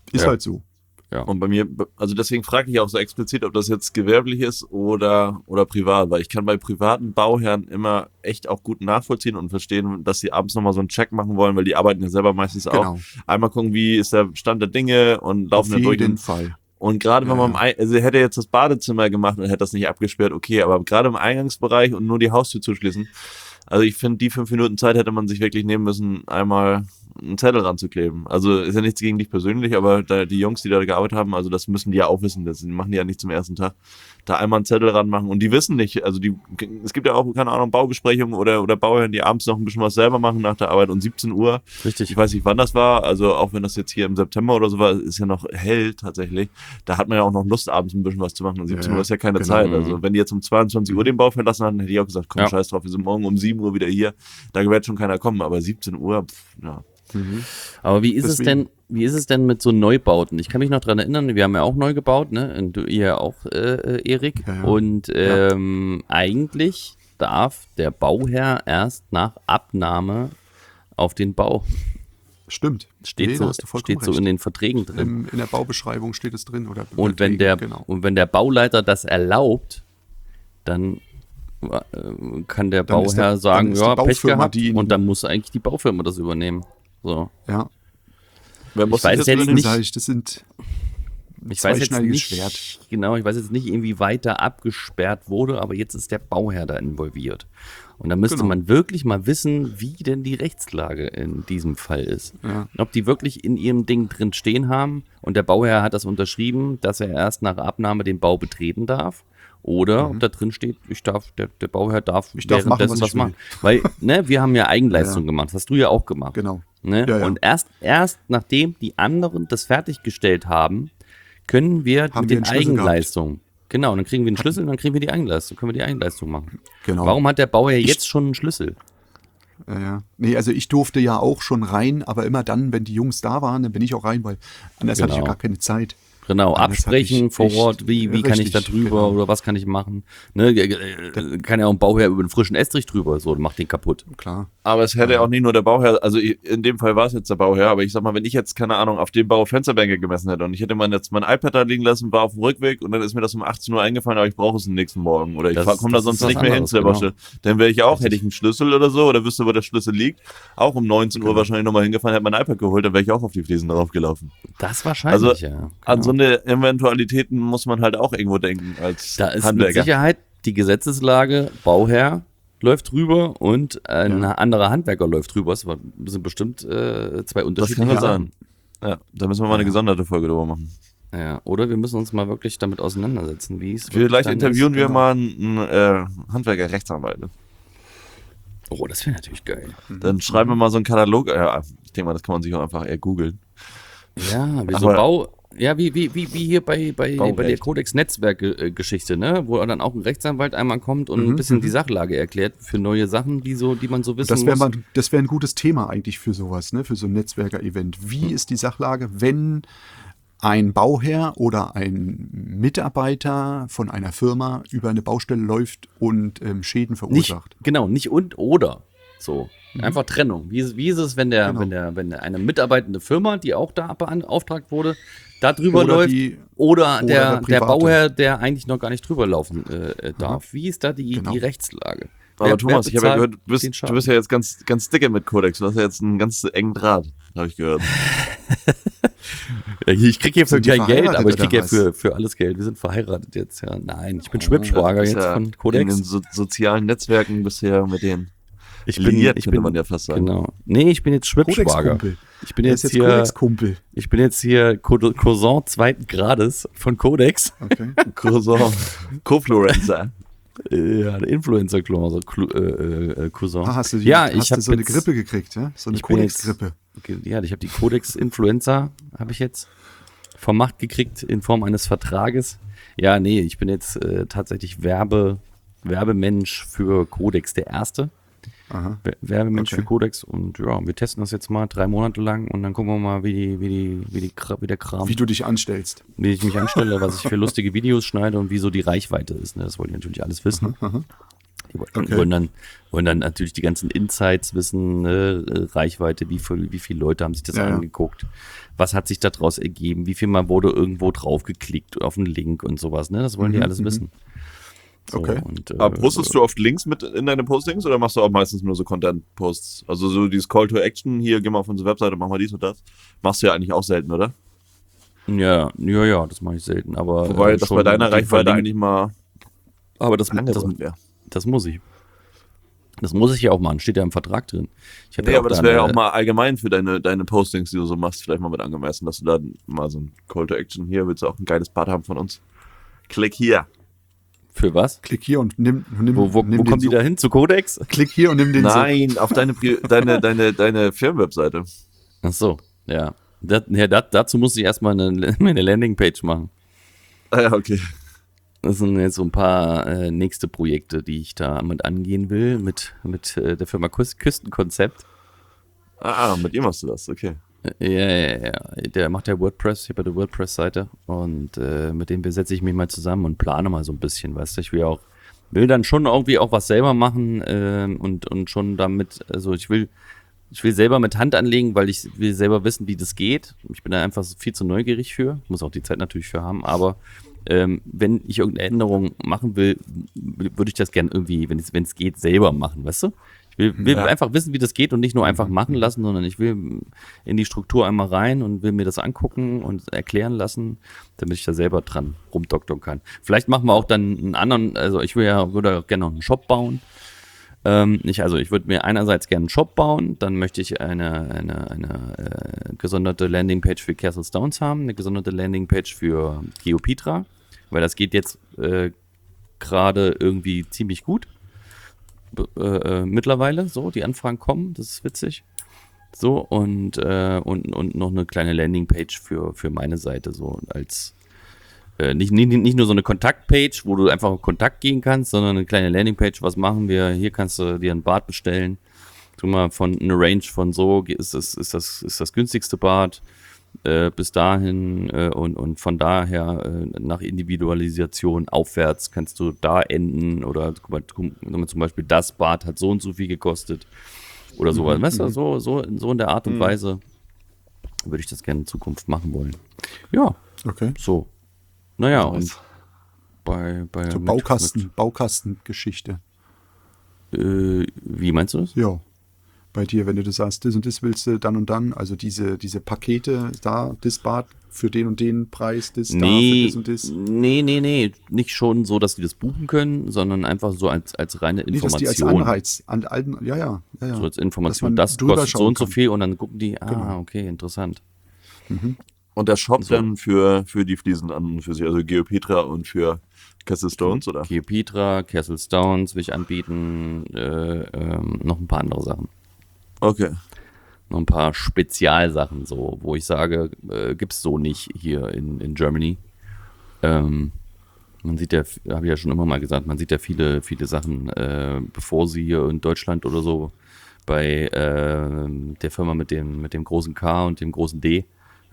Ist Ja. halt so. Und bei mir, also deswegen frage ich auch so explizit, ob das jetzt gewerblich ist oder privat, weil ich kann bei privaten Bauherren immer echt auch gut nachvollziehen und verstehen, dass sie abends nochmal so einen Check machen wollen, weil die arbeiten ja selber meistens auch. Genau. Einmal gucken, wie ist der Stand der Dinge und Auf laufen da durch. jeden Fall. Und gerade wenn Ja, man, also hätte jetzt das Badezimmer gemacht und hätte das nicht abgesperrt, okay, aber gerade im Eingangsbereich und nur die Haustür zuschließen, also ich finde, die 5 Minuten Zeit hätte man sich wirklich nehmen müssen, einmal einen Zettel ranzukleben. Also ist ja nichts gegen dich persönlich, aber die Jungs, die da gearbeitet haben, also das müssen die ja auch wissen, das machen die ja nicht zum ersten Tag. Da einmal einen Zettel ranmachen und die wissen nicht, also es gibt ja auch, keine Ahnung, Baubesprechungen oder Bauherren, die abends noch ein bisschen was selber machen nach der Arbeit um 17 Uhr. Richtig. Ich weiß nicht, wann das war, also auch wenn das jetzt hier im September oder so war, ist ja noch hell tatsächlich. Da hat man ja auch noch Lust, abends ein bisschen was zu machen und 17 Ja, Uhr ist ja keine genau. Zeit. Also wenn die jetzt um 22 Uhr den Bau verlassen hatten, hätte ich auch gesagt, komm, Ja. scheiß drauf, wir sind morgen um 7 Uhr wieder hier. Da wird schon keiner kommen, aber 17 Uhr, ja. Aber wie ist Deswegen- es denn mit so Neubauten? Ich kann mich noch dran erinnern, wir haben ja auch neu gebaut, ne? Und ihr ja auch, Erik. Ja, ja. Und eigentlich darf der Bauherr erst nach Abnahme auf den Bau. Stimmt. Steht, Nee, da hast du so, vollkommen steht so recht. in den Verträgen drin. In der Baubeschreibung steht es drin. Und wenn der, Genau. und wenn der Bauleiter das erlaubt, dann kann der Dann ist Bauherr dann sagen, ist die ja, Pech Baufirma, gehabt. die ihn- Und dann muss eigentlich die Baufirma das übernehmen. So. Ja, Wer muss weiß das jetzt übernehmen? nicht- sag ich, das sind Ich weiß jetzt zweischneidiges nicht, Schwert. genau, ich weiß jetzt nicht, irgendwie weiter abgesperrt wurde, aber jetzt ist der Bauherr da involviert. Und da müsste Genau. man wirklich mal wissen, wie denn die Rechtslage in diesem Fall ist. Ja. Ob die wirklich in ihrem Ding drin stehen haben und der Bauherr hat das unterschrieben, dass er erst nach Abnahme den Bau betreten darf. Oder ob da drin steht, der Bauherr darf Ich darf machen, währenddessen was ich will. machen. Weil, ne, wir haben ja Eigenleistung gemacht, das hast du ja auch gemacht. Genau. Ne? Ja, ja. Und erst nachdem die anderen das fertiggestellt haben, können wir Haben mit wir den einen Schlüssel Eigenleistungen. Genau, und dann kriegen wir einen Schlüssel und dann kriegen wir die Eigenleistung, können wir die Eigenleistung machen. Genau. Warum hat der Bauherr jetzt schon einen Schlüssel? Ja. Nee, also ich durfte ja auch schon rein, aber immer dann, wenn die Jungs da waren, dann bin ich auch rein, weil anders hatte ich ja Genau. gar keine Zeit. Genau, Anders absprechen hatte ich vor echt- Ort, wie kann ich da richtig, drüber genau. oder was kann ich machen. Ne, kann ja auch ein Bauherr über einen frischen Estrich drüber, so, macht den kaputt. Klar. Aber es hätte auch nicht nur der Bauherr, also in dem Fall war es jetzt der Bauherr, aber ich sag mal, wenn ich jetzt, keine Ahnung, auf dem Bau Fensterbänke gemessen hätte und ich hätte jetzt mein iPad da liegen lassen, war auf dem Rückweg und dann ist mir das um 18 Uhr eingefallen, aber ich brauche es am nächsten Morgen oder ich Das- komme da das sonst ist was nicht mehr hin anderes, zu der genau. Baustelle. Dann wäre ich auch, hätte ich einen Schlüssel oder so oder wüsste, wo der Schlüssel liegt, auch um 19 Uhr wahrscheinlich nochmal hingefahren, hätte mein iPad geholt, dann wäre ich auch auf die Fliesen drauf gelaufen. Das wahrscheinlich, Also ja. an Genau. so eine Eventualitäten muss man halt auch irgendwo denken als Da ist mit Handwerker. Sicherheit die Gesetzeslage, Bauherr läuft drüber und ein anderer Handwerker läuft drüber. Das sind bestimmt zwei Das kann unterschiedliche ja Sachen. sein. Ja, da müssen wir mal eine gesonderte Folge drüber machen. Ja, oder wir müssen uns mal wirklich damit auseinandersetzen, wie es Vielleicht wirklich dann interviewen ist. wir genau. mal einen Handwerker Rechtsanwalt. Oh, das wäre natürlich geil. Dann schreiben wir mal so einen Katalog. Ja, ich denke mal, das kann man sich auch einfach eher googeln. Ja, wie so Aber- wie hier bei der Baurecht. Codex-Netzwerk-Geschichte, ne? Wo dann auch ein Rechtsanwalt einmal kommt und ein bisschen die Sachlage erklärt für neue Sachen, die man so wissen Das wäre muss. das wär ein gutes Thema eigentlich für sowas, ne? Für so ein Netzwerker-Event. Wie ist die Sachlage, wenn ein Bauherr oder ein Mitarbeiter von einer Firma über eine Baustelle läuft und Schäden Nicht, verursacht? genau, nicht und oder. So. Einfach Trennung. Wie ist es, wenn Genau. wenn eine mitarbeitende Firma, die auch da beauftragt wurde, da drüber Oder läuft die- oder der Private. Bauherr, der eigentlich noch gar nicht drüber laufen darf. Wie ist da Genau. die Rechtslage? Aber Thomas, ich habe ja bezahlt gehört, du den bist Schaden? ja jetzt ganz dicke mit Codex. Du hast ja jetzt einen ganz engen Draht, habe ich gehört. Ja, ich krieg hier für Sind die kein Geld, verheiratet aber ich krieg oder ja was? für alles Geld. Wir sind verheiratet jetzt, ja. Nein, ich bin Schwibschwager Du bist jetzt ja von In Codex. den sozialen Netzwerken bisher mit denen Ich liiert, könnte man ja fast sagen. Genau. Nee, ich bin jetzt Schwibschwager. Codex-Kumpel. Ich bin Der jetzt ist hier, Codex-Kumpel. ich bin jetzt hier Cousin zweiten Grades von Codex. Okay. Cousin, Co-Fluencer. Ja, der Influencer-Cousin. Ah, hast du, ja, ich hast habe du so eine Grippe gekriegt, ja? So eine ich bin jetzt- Codex-Grippe. Ja, ich habe die Codex-Influencer, habe ich jetzt vom Macht gekriegt in Form eines Vertrages. Ja, nee, ich bin jetzt tatsächlich Werbemensch für Codex, der Erste. Aha. Werbemensch Okay. für Codex und ja, wir testen das jetzt mal 3 Monate lang und dann gucken wir mal, wie der Kram, Wie du dich anstellst. wie ich mich anstelle, was ich für lustige Videos schneide und wie so die Reichweite ist. Ne? Das wollt ihr natürlich alles wissen. Okay. Wollen dann natürlich die ganzen Insights wissen, ne? Reichweite, wie viele Leute haben sich das angeguckt, was hat sich daraus ergeben, wie viel mal wurde irgendwo drauf geklickt auf einen Link und sowas, ne? Das wollen die alles wissen. So, Okay. und, Aber postest du oft Links mit in deine Postings oder machst du auch meistens nur so Content-Posts? Also so dieses Call to Action, hier, geh mal auf unsere Webseite, mach mal dies und das. Machst du ja eigentlich auch selten, oder? Ja, das mache ich selten, aber Wobei das schon bei deiner die Reichweite Verlink- eigentlich mal aber das angebracht wäre. das muss ich. Das muss ich ja auch machen, steht ja im Vertrag drin. Ich hab Nee, ja aber das da wäre ja eine- auch mal allgemein für deine Postings, die du so machst, vielleicht mal mit angemessen, dass du da mal so ein Call to Action hier, willst du auch ein geiles Part haben von uns? Klick hier. Für was? Klick hier und nimm Wo nimm kommen die da hin? Zu Codex? Klick hier und nimm den Nein, auf deine Firmenwebseite. Ach so, ja. Dazu muss ich erstmal eine Landingpage machen. Ah ja, okay. Das sind jetzt so ein paar nächste Projekte, die ich da mit angehen will, mit der Firma Küstenkonzept. Mit ihm machst du das, okay. Ja. Der macht ja WordPress, ich habe ja die WordPress-Seite und mit dem besetze ich mich mal zusammen und plane mal so ein bisschen, weißt du, ich will dann schon irgendwie auch was selber machen und schon damit, also ich will selber mit Hand anlegen, weil ich will selber wissen, wie das geht. Ich bin da einfach viel zu neugierig für, muss auch die Zeit natürlich für haben, aber wenn ich irgendeine Änderung machen will, würde ich das gerne irgendwie, wenn es geht, selber machen, weißt du? Ich will einfach wissen, wie das geht und nicht nur einfach machen lassen, sondern ich will in die Struktur einmal rein und will mir das angucken und erklären lassen, damit ich da selber dran rumdoktern kann. Vielleicht machen wir auch dann einen anderen, also ich würde auch gerne noch einen Shop bauen. Ich würde mir einerseits gerne einen Shop bauen, dann möchte ich eine gesonderte Landingpage für Castle Stones haben, eine gesonderte Landingpage für GeoPetra, weil das geht jetzt gerade irgendwie ziemlich gut. Mittlerweile, so, die Anfragen kommen, das ist witzig. So, und noch eine kleine Landingpage für meine Seite, so als nicht nur so eine Kontaktpage, wo du einfach in Kontakt gehen kannst, sondern eine kleine Landingpage, was machen wir? Hier kannst du dir ein Bad bestellen. Tu mal von eine Range von so, ist das günstigste Bad bis dahin und von daher nach Individualisation aufwärts kannst du da enden oder zum Beispiel das Bad hat so und so viel gekostet oder sowas. Weißt du, so in der Art und Weise würde ich das gerne in Zukunft machen wollen. Ja, Okay. so. Naja, und bei So Baukastengeschichte. wie meinst du das? Ja. Bei dir, wenn du das sagst, das und das willst du dann und dann, also diese Pakete, da, das Bad für den und den Preis, das da für das und das. Nee, nicht schon so, dass die das buchen können, sondern einfach so als reine Nee, dass die als Information. Anreiz, ja. So als Information, Dass man das drüber kostet so schauen und so kann. viel und dann gucken die, Genau. okay, interessant. Und der Shop So. dann für die Fliesen an und für sich, also GeoPetra und für Castle Stones, oder? GeoPetra, Castle Stones will ich anbieten, noch ein paar andere Sachen. Okay. Noch ein paar Spezialsachen, so, wo ich sage, gibt's so nicht hier in Germany. Man sieht ja, habe ich ja schon immer mal gesagt, man sieht ja viele Sachen, bevor sie hier in Deutschland oder so bei der Firma mit dem großen K und dem großen D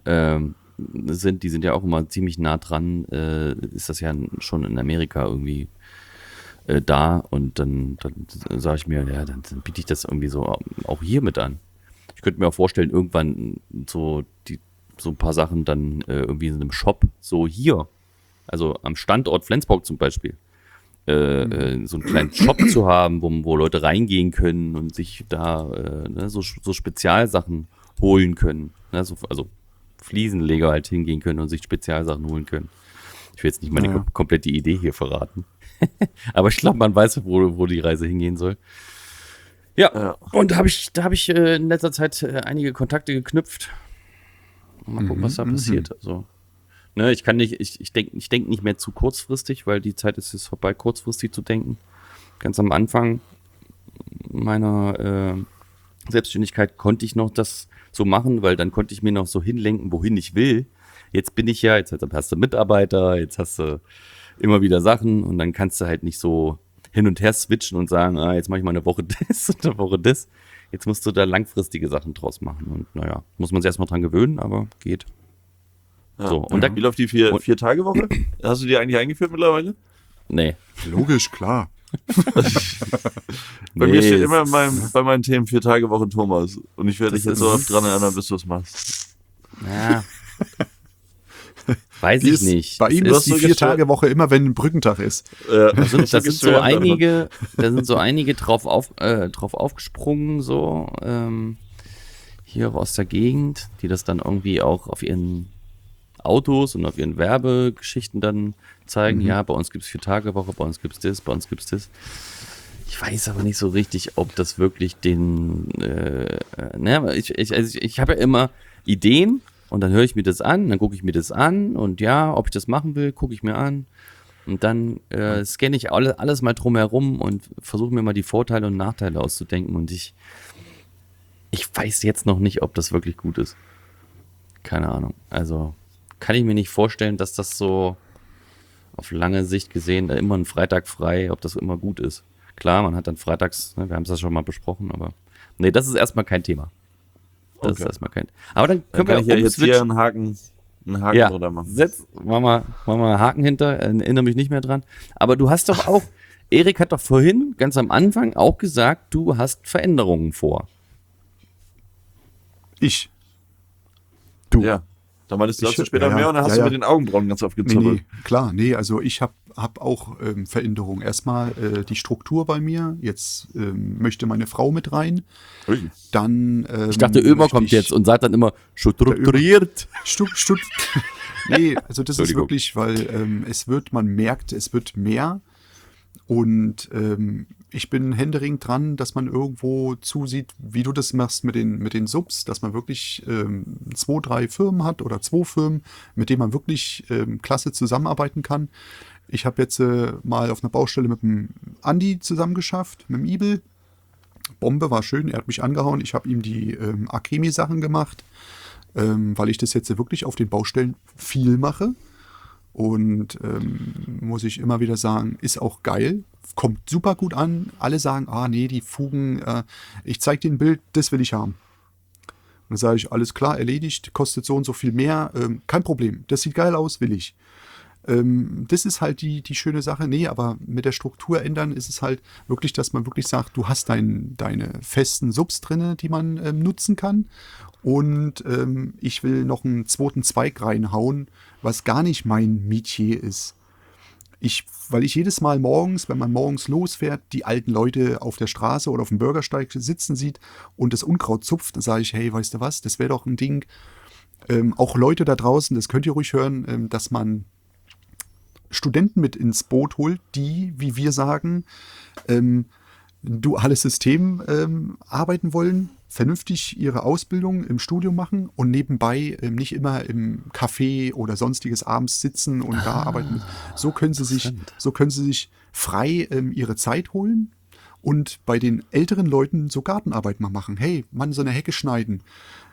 die sind ja auch immer ziemlich nah dran, ist das ja schon in Amerika irgendwie da und dann sage ich mir, ja, dann biete ich das irgendwie so auch hier mit an. Ich könnte mir auch vorstellen, irgendwann so ein paar Sachen dann irgendwie in einem Shop, so hier, also am Standort Flensburg zum Beispiel, so einen kleinen Shop zu haben, wo Leute reingehen können und sich da so Spezialsachen holen können. Ne? Also Fliesenleger halt hingehen können und sich Spezialsachen holen können. Ich will jetzt nicht meine komplette Idee hier verraten. Aber ich glaube, man weiß, wo die Reise hingehen soll. Ja. Und da habe ich in letzter Zeit einige Kontakte geknüpft. Mal gucken, was da passiert. Also, ne, ich denke nicht mehr zu kurzfristig, weil die Zeit ist jetzt vorbei, kurzfristig zu denken. Ganz am Anfang meiner Selbstständigkeit konnte ich noch das so machen, weil dann konnte ich mir noch so hinlenken, wohin ich will. Jetzt hast du Mitarbeiter, jetzt hast du immer wieder Sachen und dann kannst du halt nicht so hin und her switchen und sagen, jetzt mache ich mal eine Woche das und eine Woche das. Jetzt musst du da langfristige Sachen draus machen und naja, muss man sich erstmal dran gewöhnen, aber geht. Ja. So, und Wie läuft die 4-Tage-Woche? Hast du die eigentlich eingeführt mittlerweile? Nee. Logisch, klar. Bei Nee, mir steht es immer ist- bei meinen Themen 4 Tage Woche Thomas. Und ich werde dich Das jetzt so ist- oft dran erinnern, bis du es machst. Ja. Weiß Die ich ist, nicht. bei Es ihm ist- ist die 4-Tage-Woche immer, wenn ein Brückentag ist. Da sind so einige drauf aufgesprungen, so hier aus der Gegend, die das dann irgendwie auch auf ihren Autos und auf ihren Werbegeschichten dann zeigen. Ja, bei uns gibt es 4-Tage-Woche, bei uns gibt es das, bei uns gibt es das. Ich weiß aber nicht so richtig, ob das wirklich ich habe ja immer Ideen und dann höre ich mir das an, dann gucke ich mir das an und ja, ob ich das machen will, gucke ich mir an. Und dann scanne ich alles mal drumherum und versuche mir mal die Vorteile und Nachteile auszudenken. Und ich weiß jetzt noch nicht, ob das wirklich gut ist. Keine Ahnung. Also kann ich mir nicht vorstellen, dass das so auf lange Sicht gesehen da immer ein Freitag frei, ob das immer gut ist. Klar, man hat dann freitags, ne, wir haben es ja schon mal besprochen, aber nee, das ist erstmal kein Thema. Das ist erstmal kein. Aber dann Dann können kann ich wir ja jetzt hier umswitchen. einen Haken Ja, drunter machen. mach mal Haken hinter, erinnere mich nicht mehr dran. Aber du hast doch auch, Erik hat doch vorhin, ganz am Anfang, auch gesagt, du hast Veränderungen vor. Ich. Ja. Da meintest du Ich- dazu später ja, mehr und dann hast ja, du ja. mit den Augenbrauen ganz Nee, aufgezuppelt. klar, also ich hab auch Veränderungen. Erstmal die Struktur bei mir. Jetzt möchte meine Frau mit rein. Ui. Dann. Ich dachte, Ömer möchte kommt ich- jetzt und sagt dann immer, strukturiert. Nee, also das ist Entschuldigung. wirklich, weil man merkt, es wird mehr. Und ich bin händeringend dran, dass man irgendwo zusieht, wie du das machst mit den Subs, dass man wirklich 2, 3 Firmen hat oder 2 Firmen, mit denen man wirklich klasse zusammenarbeiten kann. Ich habe jetzt mal auf einer Baustelle mit dem Andi zusammengeschafft, mit dem Ibel. Bombe, war schön, er hat mich angehauen. Ich habe ihm die Akemi-Sachen gemacht, weil ich das jetzt wirklich auf den Baustellen viel mache. Und muss ich immer wieder sagen, ist auch geil, kommt super gut an. Alle sagen, nee, die Fugen, ich zeige dir ein Bild, das will ich haben. Und dann sage ich, alles klar, erledigt, kostet so und so viel mehr, kein Problem, das sieht geil aus, will ich. Das ist halt die schöne Sache. Nee, aber mit der Struktur ändern ist es halt wirklich, dass man wirklich sagt, du hast deine festen Subs drinne, die man nutzen kann. Und ich will noch einen zweiten Zweig reinhauen, was gar nicht mein Metier ist. Weil ich jedes Mal morgens, wenn man morgens losfährt, die alten Leute auf der Straße oder auf dem Bürgersteig sitzen sieht und das Unkraut zupft, dann sage ich, hey, weißt du was, das wäre doch ein Ding. Auch Leute da draußen, das könnt ihr ruhig hören, dass man Studenten mit ins Boot holt, die, wie wir sagen, duales System arbeiten wollen, vernünftig ihre Ausbildung im Studium machen und nebenbei nicht immer im Café oder sonstiges abends sitzen und da arbeiten. So können sie sich frei ihre Zeit holen und bei den älteren Leuten so Gartenarbeit mal machen. Hey, Mann, so eine Hecke schneiden.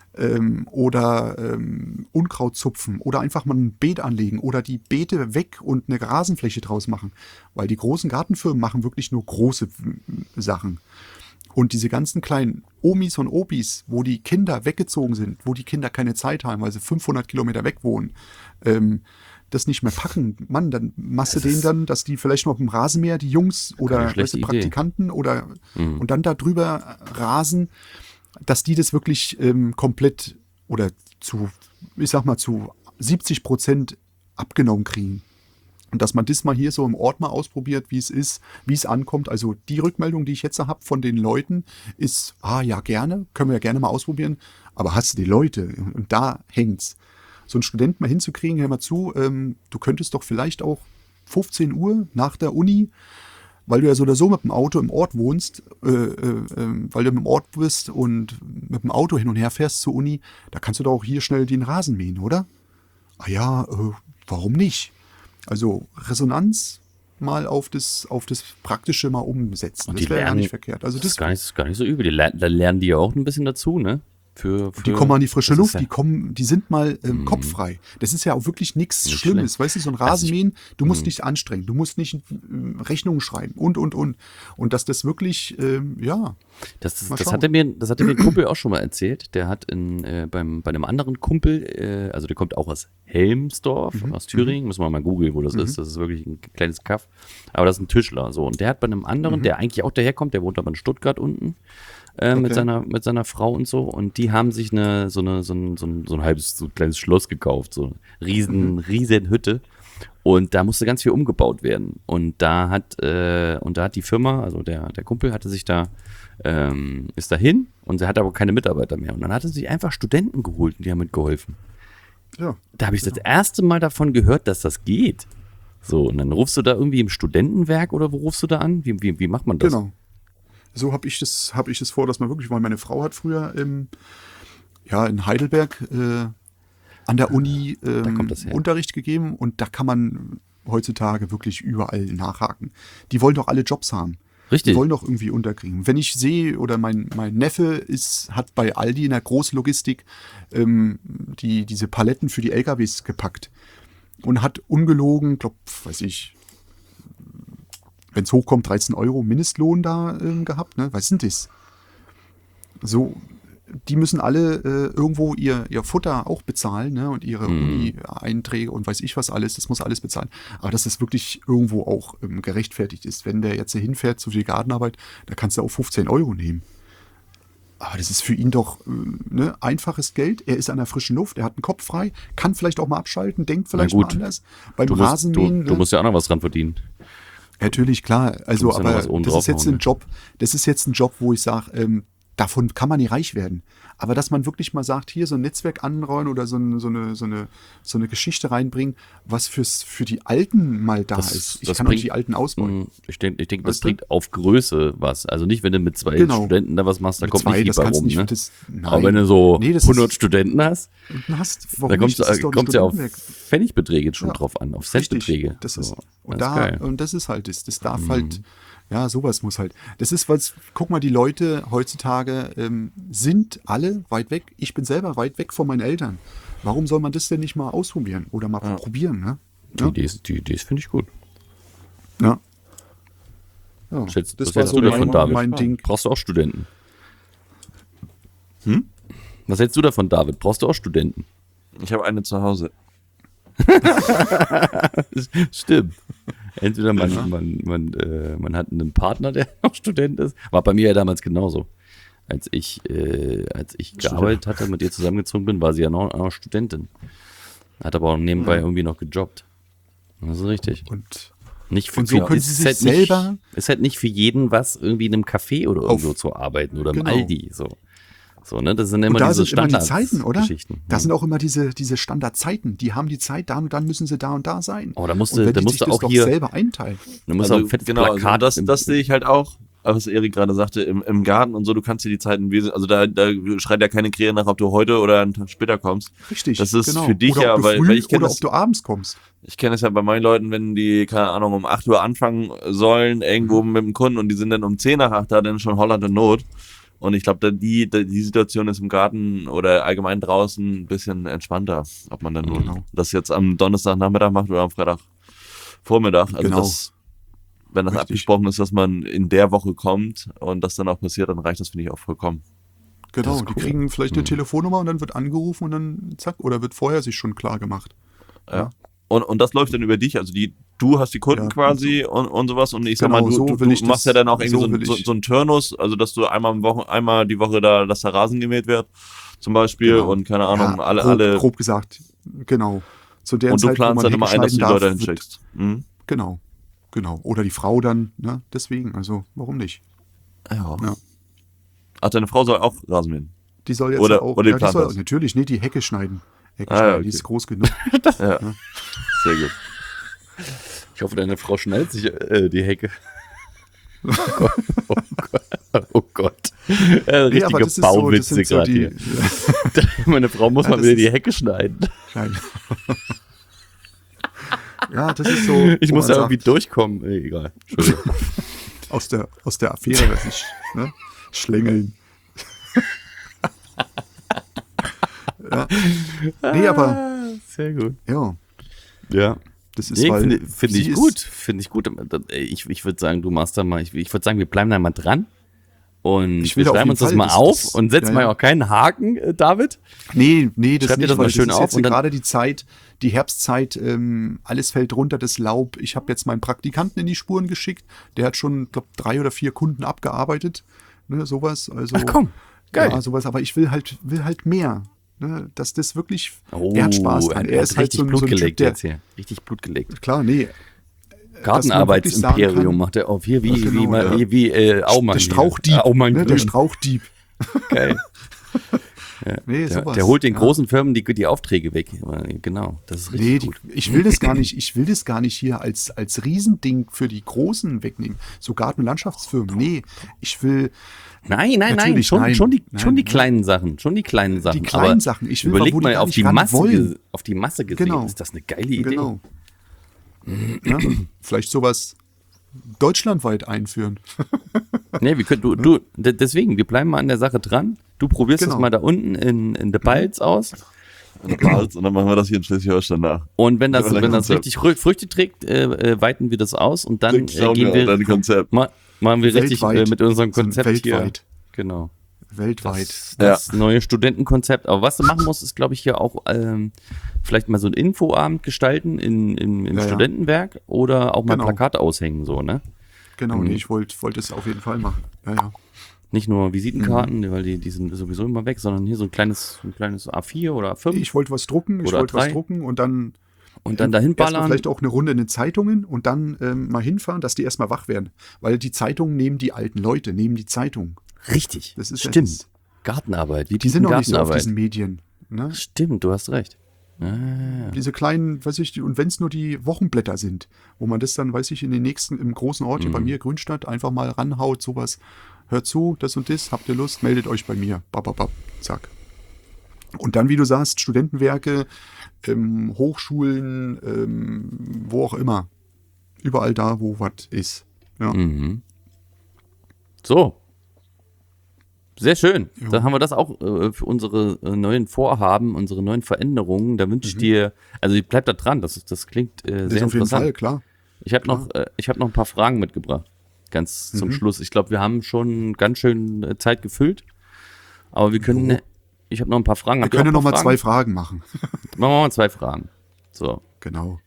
Oder Unkraut zupfen oder einfach mal ein Beet anlegen oder die Beete weg und eine Rasenfläche draus machen. Weil die großen Gartenfirmen machen wirklich nur große Sachen. Und diese ganzen kleinen Omis und Opis, wo die Kinder weggezogen sind, wo die Kinder keine Zeit haben, weil sie 500 Kilometer weg wohnen, das nicht mehr packen. Mann, dann machst du denen dann, dass die vielleicht noch im Rasenmäher, die Jungs oder schlechte Idee. Praktikanten oder und dann da drüber rasen, dass die das wirklich komplett oder zu 70% abgenommen kriegen. Und dass man das mal hier so im Ort mal ausprobiert, wie es ist, wie es ankommt. Also die Rückmeldung, die ich jetzt habe von den Leuten, ist, ja gerne, können wir ja gerne mal ausprobieren, aber hast du die Leute? Und da hängt's. So einen Studenten mal hinzukriegen, hör mal zu, du könntest doch vielleicht auch 15 Uhr nach der Uni, weil du ja so oder so mit dem Auto im Ort wohnst, weil du im Ort bist und mit dem Auto hin und her fährst zur Uni, da kannst du doch auch hier schnell den Rasen mähen, oder? Warum nicht? Also Resonanz mal auf das Praktische mal umsetzen. Und Das die wäre ja lernen- nicht verkehrt. Also Das ist gar nicht so übel. Da lernen die ja auch ein bisschen dazu, ne? Die kommen an die frische das ist Luft, die sind mal kopffrei. Das ist ja auch wirklich nichts Nicht Schlimmes. schlecht. Weißt du, so ein Rasenmähen, du musst nicht anstrengen, du musst nicht Rechnungen schreiben und. Und dass das wirklich, ja. Das Mal hatte mir ein Kumpel auch schon mal erzählt. Der hat bei einem anderen Kumpel, also der kommt auch aus Helmsdorf, aus Thüringen, müssen wir mal googeln, wo das ist. Das ist wirklich ein kleines Kaff. Aber das ist ein Tischler. So. Und der hat bei einem anderen, der eigentlich auch daherkommt, der wohnt aber in Stuttgart unten, mit seiner Frau und so. Und die haben sich so ein halbes, so ein kleines Schloss gekauft. So eine riesen Hütte. Und da musste ganz viel umgebaut werden. Und da hat die Firma, also der Kumpel hatte sich ist dahin und er hatte aber keine Mitarbeiter mehr. Und dann hatte sich einfach Studenten geholt und die haben mitgeholfen. Ja. Da habe ich das erste Mal davon gehört, dass das geht. So, und dann rufst du da irgendwie im Studentenwerk oder wo rufst du da an? Wie macht man das? Genau. So habe ich das vor, dass man wirklich, weil meine Frau hat früher in Heidelberg an der Uni kommt das her. Unterricht gegeben und da kann man heutzutage wirklich überall nachhaken. Die wollen doch alle Jobs haben. Richtig. Die wollen doch irgendwie unterkriegen. Wenn ich sehe, oder mein Neffe hat bei Aldi in der Großlogistik diese Paletten für die LKWs gepackt und hat ungelogen, weiß ich, wenn es hochkommt, 13 Euro Mindestlohn da gehabt. Ne? Was sind das? So, die müssen alle irgendwo ihr Futter auch bezahlen, ne? Und ihre Uni-Einträge und weiß ich was alles, das muss alles bezahlen. Aber dass das wirklich irgendwo auch gerechtfertigt ist. Wenn der jetzt hier hinfährt zu viel Gartenarbeit, da kannst du auch 15 Euro nehmen. Aber das ist für ihn doch einfaches Geld. Er ist an der frischen Luft, er hat einen Kopf frei, kann vielleicht auch mal abschalten, denkt vielleicht mal anders. Beim Rasenmähen. Du musst ja auch noch was dran verdienen. Natürlich, klar. Also, musst ja noch was aber oben das ist jetzt draufhauen, ein Job. Das ist jetzt ein Job, wo ich sage, davon kann man nicht reich werden. Aber dass man wirklich mal sagt, hier so ein Netzwerk anrollen oder so eine Geschichte reinbringen, was für die Alten mal da ist. Ich kann auch nicht die Alten ausbauen. Ich denke, das Weißt du? bringt auf Größe was. Also nicht, wenn du mit zwei Genau. Studenten da was machst, da Mit kommt zwei, nicht das viel bei kannst rum. nicht- Ne? nein. Aber wenn du so Nee, das 100 ist- Studenten hast, Warum da kommt nicht? Das ist doch ein es ja auf Studentenwerk. Pfennigbeträge schon Ja, drauf an, auf Richtig, Centbeträge. das ist, So, und, das ist geil. und das ist halt, das darf halt, ja, sowas muss halt. Das ist, guck mal, die Leute heutzutage sind alle weit weg. Ich bin selber weit weg von meinen Eltern. Warum soll man das denn nicht mal ausprobieren oder mal probieren? Ne? Die Idee finde ich gut. Ja. Ja. Was Das hältst war so du davon, David? mein Ding. Brauchst du auch Studenten? Was hältst du davon, David? Brauchst du auch Studenten? Ich habe eine zu Hause. Stimmt. Entweder man hat einen Partner, der auch Student ist. War bei mir ja damals genauso. Als ich gearbeitet hatte, mit ihr zusammengezogen bin, war sie ja noch Studentin. Hat aber auch nebenbei irgendwie noch gejobbt. Das ist richtig. Und Nicht für, Und so können sie sich selber- Ist halt nicht für jeden was, irgendwie in einem Café oder irgendwo zu arbeiten oder im Genau. Aldi. So, ne? Das sind immer da diese sind immer die Zeiten, oder? Standardgeschichten. Da sind auch immer diese Standardzeiten. Die haben die Zeit, dann und dann müssen sie da und da sein. Oh, da musst Und du- wenn da die musst sich du das auch doch hier- selber einteilen. Du musst auch ein fettes genau, Plakat. also das sehe ich halt auch, was Erik gerade sagte, im Garten und so, du kannst dir die Zeiten wesentlich, also da schreit ja keine Krähe nach, ob du heute oder einen Tag später kommst. Richtig, Das ist genau. für dich oder ja, ob du weil früh ich kenne oder das, ob du abends kommst. ich kenne es ja bei meinen Leuten, wenn die, keine Ahnung, um 8 Uhr anfangen sollen, irgendwo mit dem Kunden und die sind dann um 10 nach 8 da, dann schon Holland in Not. Und ich glaube, die Situation ist im Garten oder allgemein draußen ein bisschen entspannter, ob man dann nur das jetzt am Donnerstagnachmittag macht oder am Freitagvormittag. Also Genau. wenn das Richtig. abgesprochen ist, dass man in der Woche kommt und das dann auch passiert, dann reicht das, finde ich, auch vollkommen. Genau, Das ist die cool. kriegen vielleicht eine Telefonnummer und dann wird angerufen und dann zack, oder wird vorher sich schon klar gemacht. Ja. Und das läuft dann über dich, also du hast die Kunden Ja, quasi und sowas und ich sag Genau, mal, so du will ich machst das- ja dann auch so irgendwie will so ich. einen Turnus, also dass du einmal die Woche da, dass der Rasen gemäht wird, zum Beispiel Genau. und keine Ahnung, Ja, alle grob gesagt, genau. Zu der und du Zeit, wo planst man dann immer Hecke ein, dass du die schneiden Leute darf, wird- hinschickst. Mhm. Genau. Oder die Frau dann, ne? Deswegen, also warum nicht? Ja. Ja. Ach, deine Frau soll auch Rasen mähen. Die soll jetzt Oder- auch, oder die die plant soll, das. natürlich, nee, die Hecke schneiden. Hecke Ah, schneiden, okay. die ist groß genug. Ja. Sehr gut. Ich hoffe, deine Frau schnallt sich die Hecke. Oh Gott. Oh Gott. Richtige aber das ist Bauwitze sind so gerade die, hier. Meine Frau muss Ja, mal das wieder die ist- Hecke schneiden. Nein. Ja, das ist so. Ich wo muss man da sagt, irgendwie durchkommen. Egal. Entschuldigung. aus der Affäre sich schlängeln. Ja. Nee, aber Sehr gut. ja, Ja. das ist Nee, weil finde sie ich ist- gut. Finde ich gut. Ich würde sagen, du machst da mal, ich würde sagen, wir bleiben da mal dran. Und Ich will wir auf schreiben jeden uns das Fall, mal das- auf das- und setzen ja, mal ja. auch keinen Haken, David. Nee, das Schreib dir nicht, das mal weil schön das ist auf jetzt und dann- gerade die Zeit, die Herbstzeit, alles fällt runter, das Laub. Ich habe jetzt meinen Praktikanten in die Spuren geschickt. Der hat schon, glaube 3 oder 4 Kunden abgearbeitet. Ne, sowas. Also, Ach komm, geil. Ja, sowas. Aber ich will halt mehr. Ne, dass das wirklich, er hat Spaß dran. Er hat richtig Blut so ein Typ, geleckt der, jetzt hier. Richtig Blut geleckt. klar, nee. Gartenarbeitsimperium sagen kann- macht er auf. Hier wie, Genau, wie, ja. wie, wie Aumann. Der hier. Strauchdieb. Aumann Ne, Grün. der Strauchdieb. Geil. Nee, Der, sowas. der holt den Ja. großen Firmen die Aufträge weg. Genau, das ist richtig Nee, gut. ich will das gar nicht, hier als Riesending für die Großen wegnehmen. So Garten- und Landschaftsfirmen. Nee, ich will Nein, Natürlich, schon, nein. schon die Nein. kleinen Sachen. Schon die kleinen Sachen. die kleinen Aber Sachen. Ich will überleg wo die mal gar auf nicht die ran Masse, wollen. auf die Masse gesehen. Genau. Ist das eine geile Idee? Genau. Ja, vielleicht sowas deutschlandweit einführen. Nee, wir können, deswegen, wir bleiben mal an der Sache dran. Du probierst Genau. das mal da unten in der Balz aus. Und dann machen wir das hier in Schleswig-Holstein nach. Und wenn das, Ja, wenn das Konzept. richtig Früchte trägt, weiten wir das aus und dann Schauen gehen wir dein wir, Konzept. machen wir richtig Weltweit. mit unserem So Konzept weltweit. hier. Genau. Weltweit. Das neue Studentenkonzept. Aber was du machen musst, ist, glaube ich, hier auch vielleicht mal so ein Infoabend gestalten im Ja, ja. Studentenwerk oder auch mal Genau. Plakate aushängen, so, ne? Genau, nee, ich wollte es auf jeden Fall machen. Ja, ja. Nicht nur Visitenkarten, weil die sind sowieso immer weg, sondern hier so ein kleines A4 oder A5 Ich wollte was drucken, Oder 3. und dann und dann dahin erstmal ballern. vielleicht auch eine Runde in den Zeitungen und dann mal hinfahren, dass die erstmal wach werden. Weil die Zeitungen nehmen die alten Leute, nehmen die Zeitungen. Richtig, Das ist ja stimmt. das- Gartenarbeit, Die sind noch nicht so auf Gartenarbeit. diesen Medien. Ne? Stimmt, du hast recht. Diese kleinen, weiß ich, und wenn es nur die Wochenblätter sind, wo man das dann, weiß ich, im großen Ort hier bei mir, Grünstadt, einfach mal ranhaut, sowas. Hört zu, das und das, habt ihr Lust, meldet euch bei mir. Bap, zack. Und dann, wie du sagst, Studentenwerke, Hochschulen, wo auch immer. Überall da, wo was ist. Ja. So. Sehr schön. Dann haben wir das auch für unsere neuen Vorhaben, unsere neuen Veränderungen. Da wünsche ich dir, also bleib da dran, das klingt sehr Das auf jeden interessant. Fall, klar. Ich habe noch ein paar Fragen mitgebracht. Ganz zum Schluss. Ich glaube, wir haben schon ganz schön Zeit gefüllt. Aber wir können, ich habe noch ein paar Fragen. Wir Habt ihr auch können ein paar noch mal 2 Fragen machen. Machen wir mal 2 Fragen. So. Genau.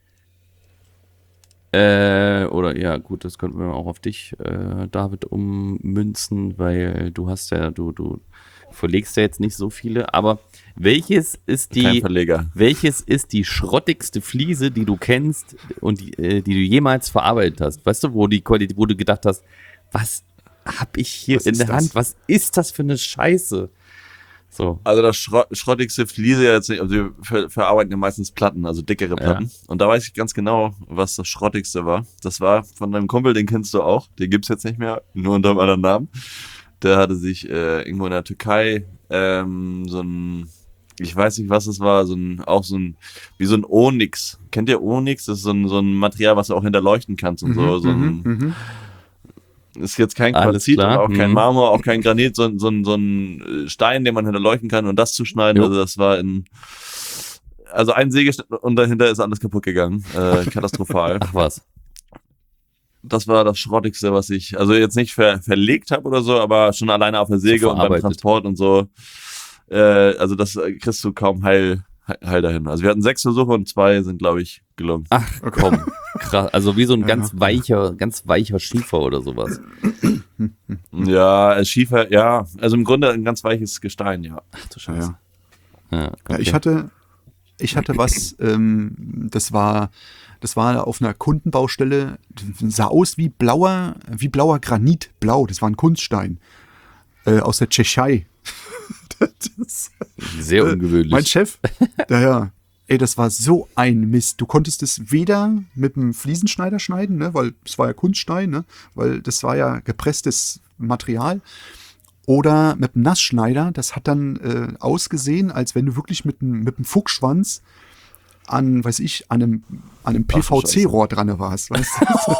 Oder ja, gut, das könnten wir auch auf dich, David, ummünzen, weil du hast ja, du verlegst ja jetzt nicht so viele, aber welches ist Kein die Verleger. schrottigste Fliese, die du kennst und die du jemals verarbeitet hast? Weißt du, wo du gedacht hast, was hab ich hier Was in ist der das? Hand? Was ist das für eine Scheiße? So. Also das schrottigste Fliese jetzt nicht, also wir verarbeiten ja meistens Platten, also dickere Platten. Und da weiß ich ganz genau, was das schrottigste war. Das war von deinem Kumpel, den kennst du auch, den gibt's jetzt nicht mehr, nur unter einem anderen Namen. Der hatte sich irgendwo in der Türkei so ein, ich weiß nicht, was es war, wie so ein Onyx. Kennt ihr Onyx? Das ist so ein Material, was du auch hinterleuchten kannst und so. Ist jetzt kein Alles Quarzit, klar, aber auch kein mhm. Marmor, auch kein Granit, so ein Stein, den man hinterleuchten kann und das zu schneiden. Jo. Also das war also ein Sägeschnitt und dahinter ist alles kaputt gegangen. Katastrophal. Ach was. Das war das Schrottigste, was ich, also jetzt nicht verlegt habe oder so, aber schon alleine auf der Säge und beim verarbeitet. Transport und so. Also das kriegst du kaum heil dahin. Also wir hatten 6 Versuche und 2 sind, glaube ich, gelungen. Ach komm, krass. Also wie so ein ganz weicher Schiefer oder sowas. Ja, Schiefer, ja. Also im Grunde ein ganz weiches Gestein, ja. Ach du Ja, Scheiße. ja. Ja, Ja, okay. ich hatte was, das war auf einer Kundenbaustelle, sah aus wie blauer Granit, blau, das war ein Kunststein aus der Tschechei. Sehr ungewöhnlich. Mein Chef, ey, das war so ein Mist. Du konntest es weder mit einem Fliesenschneider schneiden, ne, weil es war ja Kunststein, ne, weil das war ja gepresstes Material. Oder mit einem Nassschneider, das hat dann ausgesehen, als wenn du wirklich mit einem Fuchsschwanz an einem PVC-Rohr dran warst. Weißt du?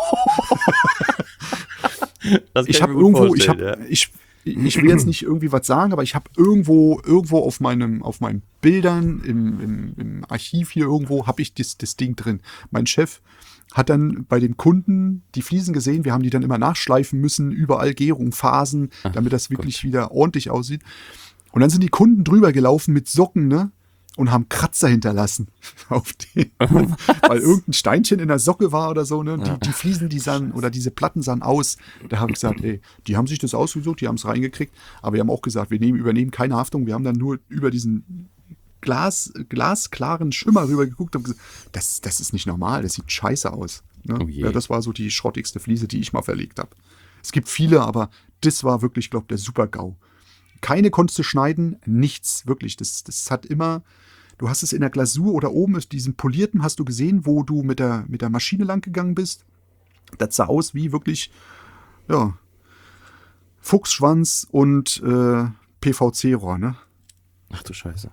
Das kann Ich habe mir gut irgendwo, vorstellen, ich will jetzt nicht irgendwie was sagen, aber ich habe irgendwo auf meinem Bildern im Archiv hier irgendwo, habe ich das Ding drin. Mein Chef hat dann bei den Kunden die Fliesen gesehen. Wir haben die dann immer nachschleifen müssen, überall Gärung, Phasen, damit das wirklich wieder ordentlich aussieht. Und dann sind die Kunden drüber gelaufen mit Socken, ne? Und haben Kratzer hinterlassen auf die, weil irgendein Steinchen in der Socke war oder so, ne? Die Fliesen, die sahen, oder diese Platten sahen aus. Da habe ich gesagt, ey, die haben sich das ausgesucht, die haben es reingekriegt. Aber wir haben auch gesagt, wir übernehmen keine Haftung. Wir haben dann nur über diesen glasklaren Schimmer rüber geguckt und gesagt, das ist nicht normal, das sieht scheiße aus. Ne? Oh je. Ja, das war so die schrottigste Fliese, die ich mal verlegt habe. Es gibt viele, aber das war wirklich, glaube ich, der Super-GAU. Keine konntest du schneiden, nichts, wirklich. Das hat immer, du hast es in der Glasur oder oben ist diesen polierten, hast du gesehen, wo du mit der Maschine lang gegangen bist. Das sah aus wie wirklich, ja, Fuchsschwanz und PVC-Rohr, ne? Ach du Scheiße.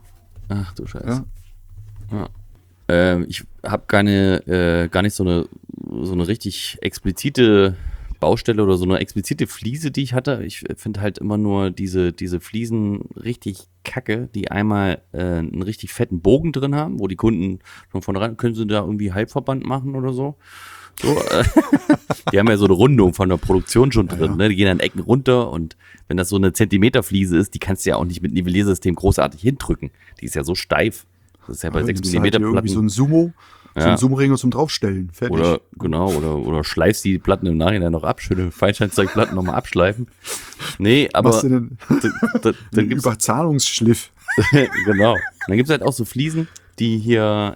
Ja. Ich habe gar nicht so eine richtig explizite Baustelle oder so eine explizite Fliese, die ich hatte. Ich finde halt immer nur diese Fliesen richtig kacke, die einmal einen richtig fetten Bogen drin haben, wo die Kunden von vornherein, können sie da irgendwie Halbverband machen oder so. Die haben ja so eine Rundung von der Produktion schon drin, ne? Die gehen an Ecken runter und wenn das so eine Zentimeterfliese ist, die kannst du ja auch nicht mit Nivelliersystem großartig hindrücken. Die ist ja so steif. Das ist ja bei 6 mm Halt irgendwie Platten. so ein Sumo, so ein Sumo-Ring zum Draufstellen. Fertig. Oder schleifst die Platten im Nachhinein noch ab, schöne Feinsteinzeugplatten nochmal abschleifen. Nee, aber Machst du denn dann gibt's Überzahlungsschliff. genau. Dann gibt es halt auch so Fliesen, die hier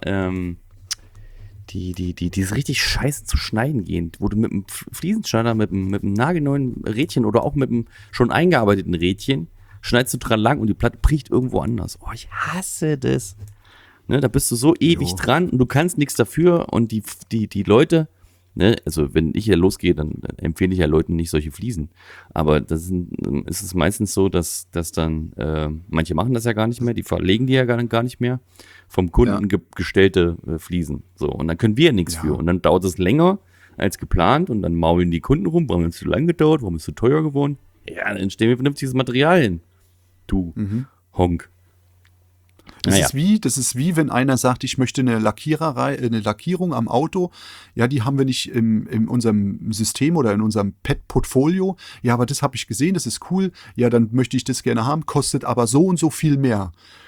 die ist richtig scheiße zu schneiden gehen, wo du mit einem Fliesenschneider, mit einem nagelneuen Rädchen oder auch mit einem schon eingearbeiteten Rädchen schneidest du dran lang und die Platte bricht irgendwo anders. Oh, ich hasse das. Ne, da bist du so ewig dran und du kannst nichts dafür und die Leute, ne, also wenn ich hier losgehe, dann empfehle ich ja Leuten nicht solche Fliesen. Aber ist es meistens so, dass dann, manche machen das ja gar nicht mehr, die verlegen die ja gar nicht mehr, vom Kunden gestellte Fliesen. So, und dann können wir nichts für. Und dann dauert es länger als geplant und dann maulen die Kunden rum, warum ist es zu lang gedauert, warum ist es zu teuer geworden? Ja, dann stellen wir vernünftiges Material hin. Du Honk. Das ist wie, wenn einer sagt, ich möchte eine Lackierung am Auto. Ja, die haben wir nicht in unserem System oder in unserem Pet-Portfolio. Ja, aber das habe ich gesehen, das ist cool. Ja, dann möchte ich das gerne haben, kostet aber so und so viel mehr.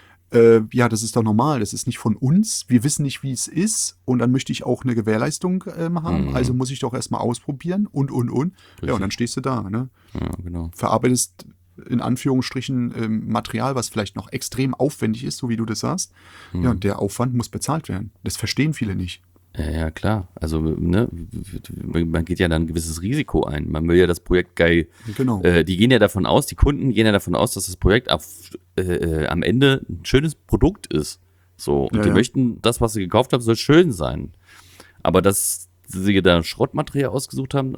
Ja, das ist doch normal, das ist nicht von uns. Wir wissen nicht, wie es ist und dann möchte ich auch eine Gewährleistung haben. Also muss ich doch erstmal ausprobieren und. Ja, und dann stehst du da, ne? Ja, genau. Verarbeitest in Anführungsstrichen Material, was vielleicht noch extrem aufwendig ist, so wie du das sagst. Ja, und der Aufwand muss bezahlt werden. Das verstehen viele nicht. Ja, klar. Also, ne, man geht ja dann ein gewisses Risiko ein. Man will ja das Projekt geil. Genau. Die gehen ja davon aus, die Kunden gehen ja davon aus, dass das Projekt am Ende ein schönes Produkt ist. So. Und die möchten, das, was sie gekauft haben, soll schön sein. Aber dass sie da Schrottmaterial ausgesucht haben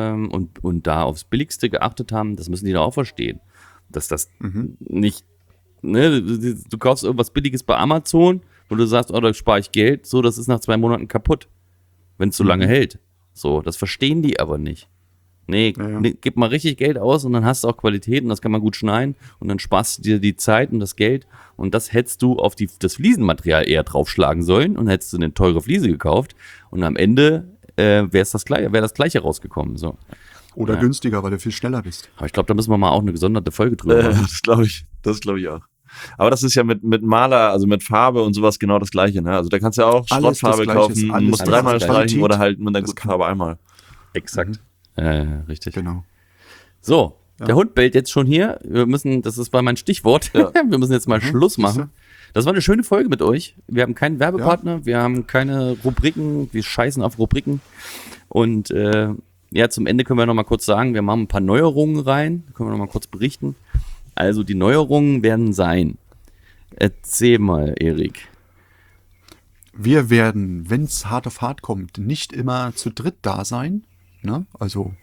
und da aufs Billigste geachtet haben, das müssen die da auch verstehen. Dass das nicht, ne, du kaufst irgendwas Billiges bei Amazon und du sagst, oh, da spare ich Geld, so, das ist nach 2 Monaten kaputt, wenn es so lange hält. So, das verstehen die aber nicht. Nee, gib mal richtig Geld aus und dann hast du auch Qualität und das kann man gut schneiden und dann sparst du dir die Zeit und das Geld und das hättest du auf das Fliesenmaterial eher draufschlagen sollen und hättest du eine teure Fliese gekauft und am Ende wäre das Gleiche rausgekommen. So. Oder günstiger, weil du viel schneller bist. Aber ich glaube, da müssen wir mal auch eine gesonderte Folge drüber machen. Das glaube ich auch. Aber das ist ja mit Maler, also mit Farbe und sowas genau das Gleiche, ne? Also da kannst du ja auch Alles Schrottfarbe das Gleiche, kaufen, musst dreimal das streichen Gleiche. oder halt mit der Das guten Farbe einmal. Exakt. Richtig. Genau. So, der Hund bellt jetzt schon hier. Das war mein Stichwort. Ja. Wir müssen jetzt mal Schluss machen. Das war eine schöne Folge mit euch. Wir haben keinen Werbepartner, wir haben keine Rubriken, wir scheißen auf Rubriken. Und zum Ende können wir noch mal kurz sagen, wir machen ein paar Neuerungen rein. Können wir noch mal kurz berichten. Also die Neuerungen werden sein. Erzähl mal, Erik. Wir werden, wenn es hart auf hart kommt, nicht immer zu dritt da sein. Ne? Also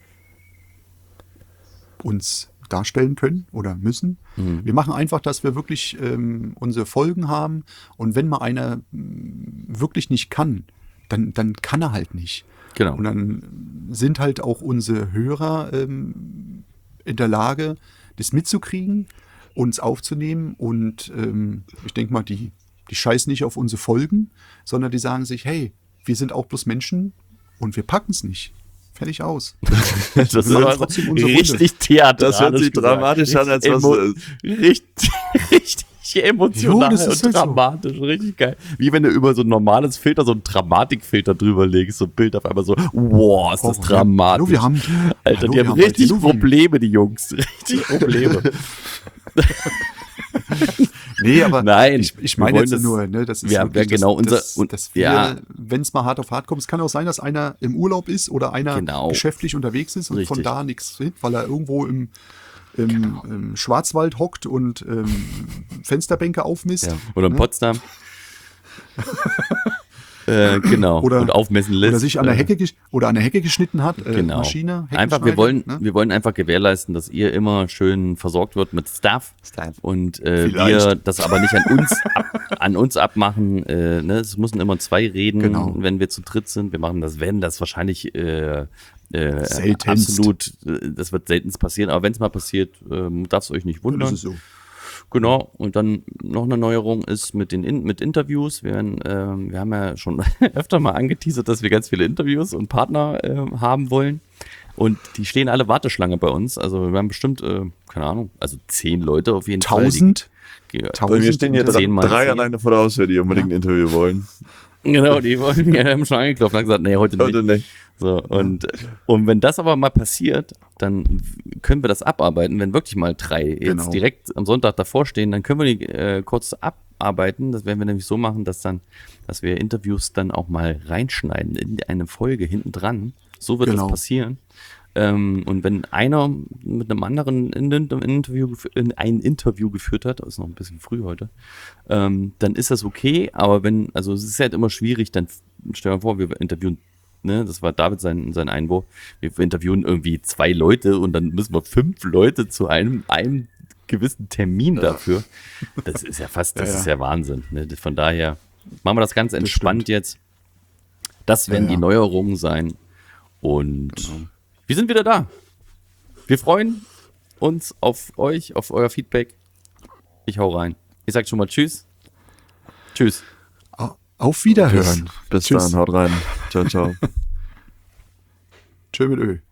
uns darstellen können oder müssen. Wir machen einfach, dass wir wirklich unsere Folgen haben und wenn mal einer wirklich nicht kann, dann kann er halt nicht. Genau. Und dann sind halt auch unsere Hörer in der Lage, das mitzukriegen. uns aufzunehmen und ich denke mal, die scheißen nicht auf unsere Folgen, sondern die sagen sich, hey, wir sind auch bloß Menschen und wir packen es nicht. Fertig aus. Das ist Wir machen aber trotzdem unsere Runde. richtig theatralisch. Das hört sich gesagt. dramatisch an, als was Richtig emotional Jo, das ist und halt so. dramatisch. Richtig geil. Wie wenn du über so ein normales Filter, so ein Dramatikfilter drüber legst, so ein Bild auf einmal so, wow, ist das Oh, dramatisch. Hallo, wir haben, Alter, hallo, die wir haben haben richtig Halloween. Probleme, die Jungs. Richtig Probleme. Nee, aber Nein, ich wir meine wollen jetzt das- nur, ne, das ist ja, wirklich, genau, dass wir, ja. wenn es mal hart auf hart kommt, es kann auch sein, dass einer im Urlaub ist oder einer Genau. geschäftlich unterwegs ist und Richtig. von da nichts sieht, weil er irgendwo im Schwarzwald hockt und Fensterbänke aufmisst. Ja. Oder in ne? Potsdam. Genau. Oder- und aufmessen lässt. Oder sich an der Hecke, geschnitten hat. Genau. Maschine, Einfach, wir Heckenschneide, wollen einfach gewährleisten, dass ihr immer schön versorgt wird mit Stuff. Und wir Vielleicht. das aber nicht an uns abmachen. Ne? Es müssen immer 2 reden, Genau. wenn wir zu dritt sind. Wir machen das, wenn das wahrscheinlich Seltenst. absolut, das wird seltenst passieren. Aber wenn es mal passiert, darf es euch nicht Dann wundern. ist es so. Genau, und dann noch eine Neuerung ist mit mit Interviews. Wir haben ja schon öfter mal angeteasert, dass wir ganz viele Interviews und Partner haben wollen. Und die stehen alle Warteschlange bei uns. Also wir haben bestimmt, keine Ahnung, also 10 Leute auf jeden Fall. 1000? Die, Bei mir stehen hier 10 mal 3 10. alleine vor der Haustür, die unbedingt ein Interview wollen. Genau, die wollten mir haben schon angeklopft und haben gesagt, nee, heute nicht. Heute nicht. So, und wenn das aber mal passiert, dann können wir das abarbeiten. Wenn wirklich mal 3 jetzt Genau. direkt am Sonntag davor stehen, dann können wir die kurz abarbeiten. Das werden wir nämlich so machen, dass wir Interviews dann auch mal reinschneiden in eine Folge hinten dran. So wird Genau. das passieren. Und wenn einer mit einem anderen ein Interview geführt hat, ist noch ein bisschen früh heute, dann ist das okay, aber also es ist halt immer schwierig, dann stell dir mal vor, wir interviewen, ne, das war David sein Einwurf, wir interviewen irgendwie 2 Leute und dann müssen wir 5 Leute zu einem gewissen Termin dafür. Das ist ja fast, das ist ja Wahnsinn. Ne? Von daher machen wir das ganz entspannt jetzt. Das werden Ja, ja. die Neuerungen sein. Und wir sind wieder da. Wir freuen uns auf euch, auf euer Feedback. Ich hau rein. Ich sag schon mal Tschüss. Tschüss. Auf Wiederhören. Bis Tschüss. dann, haut rein. Ciao, ciao. Tschö mit Ö.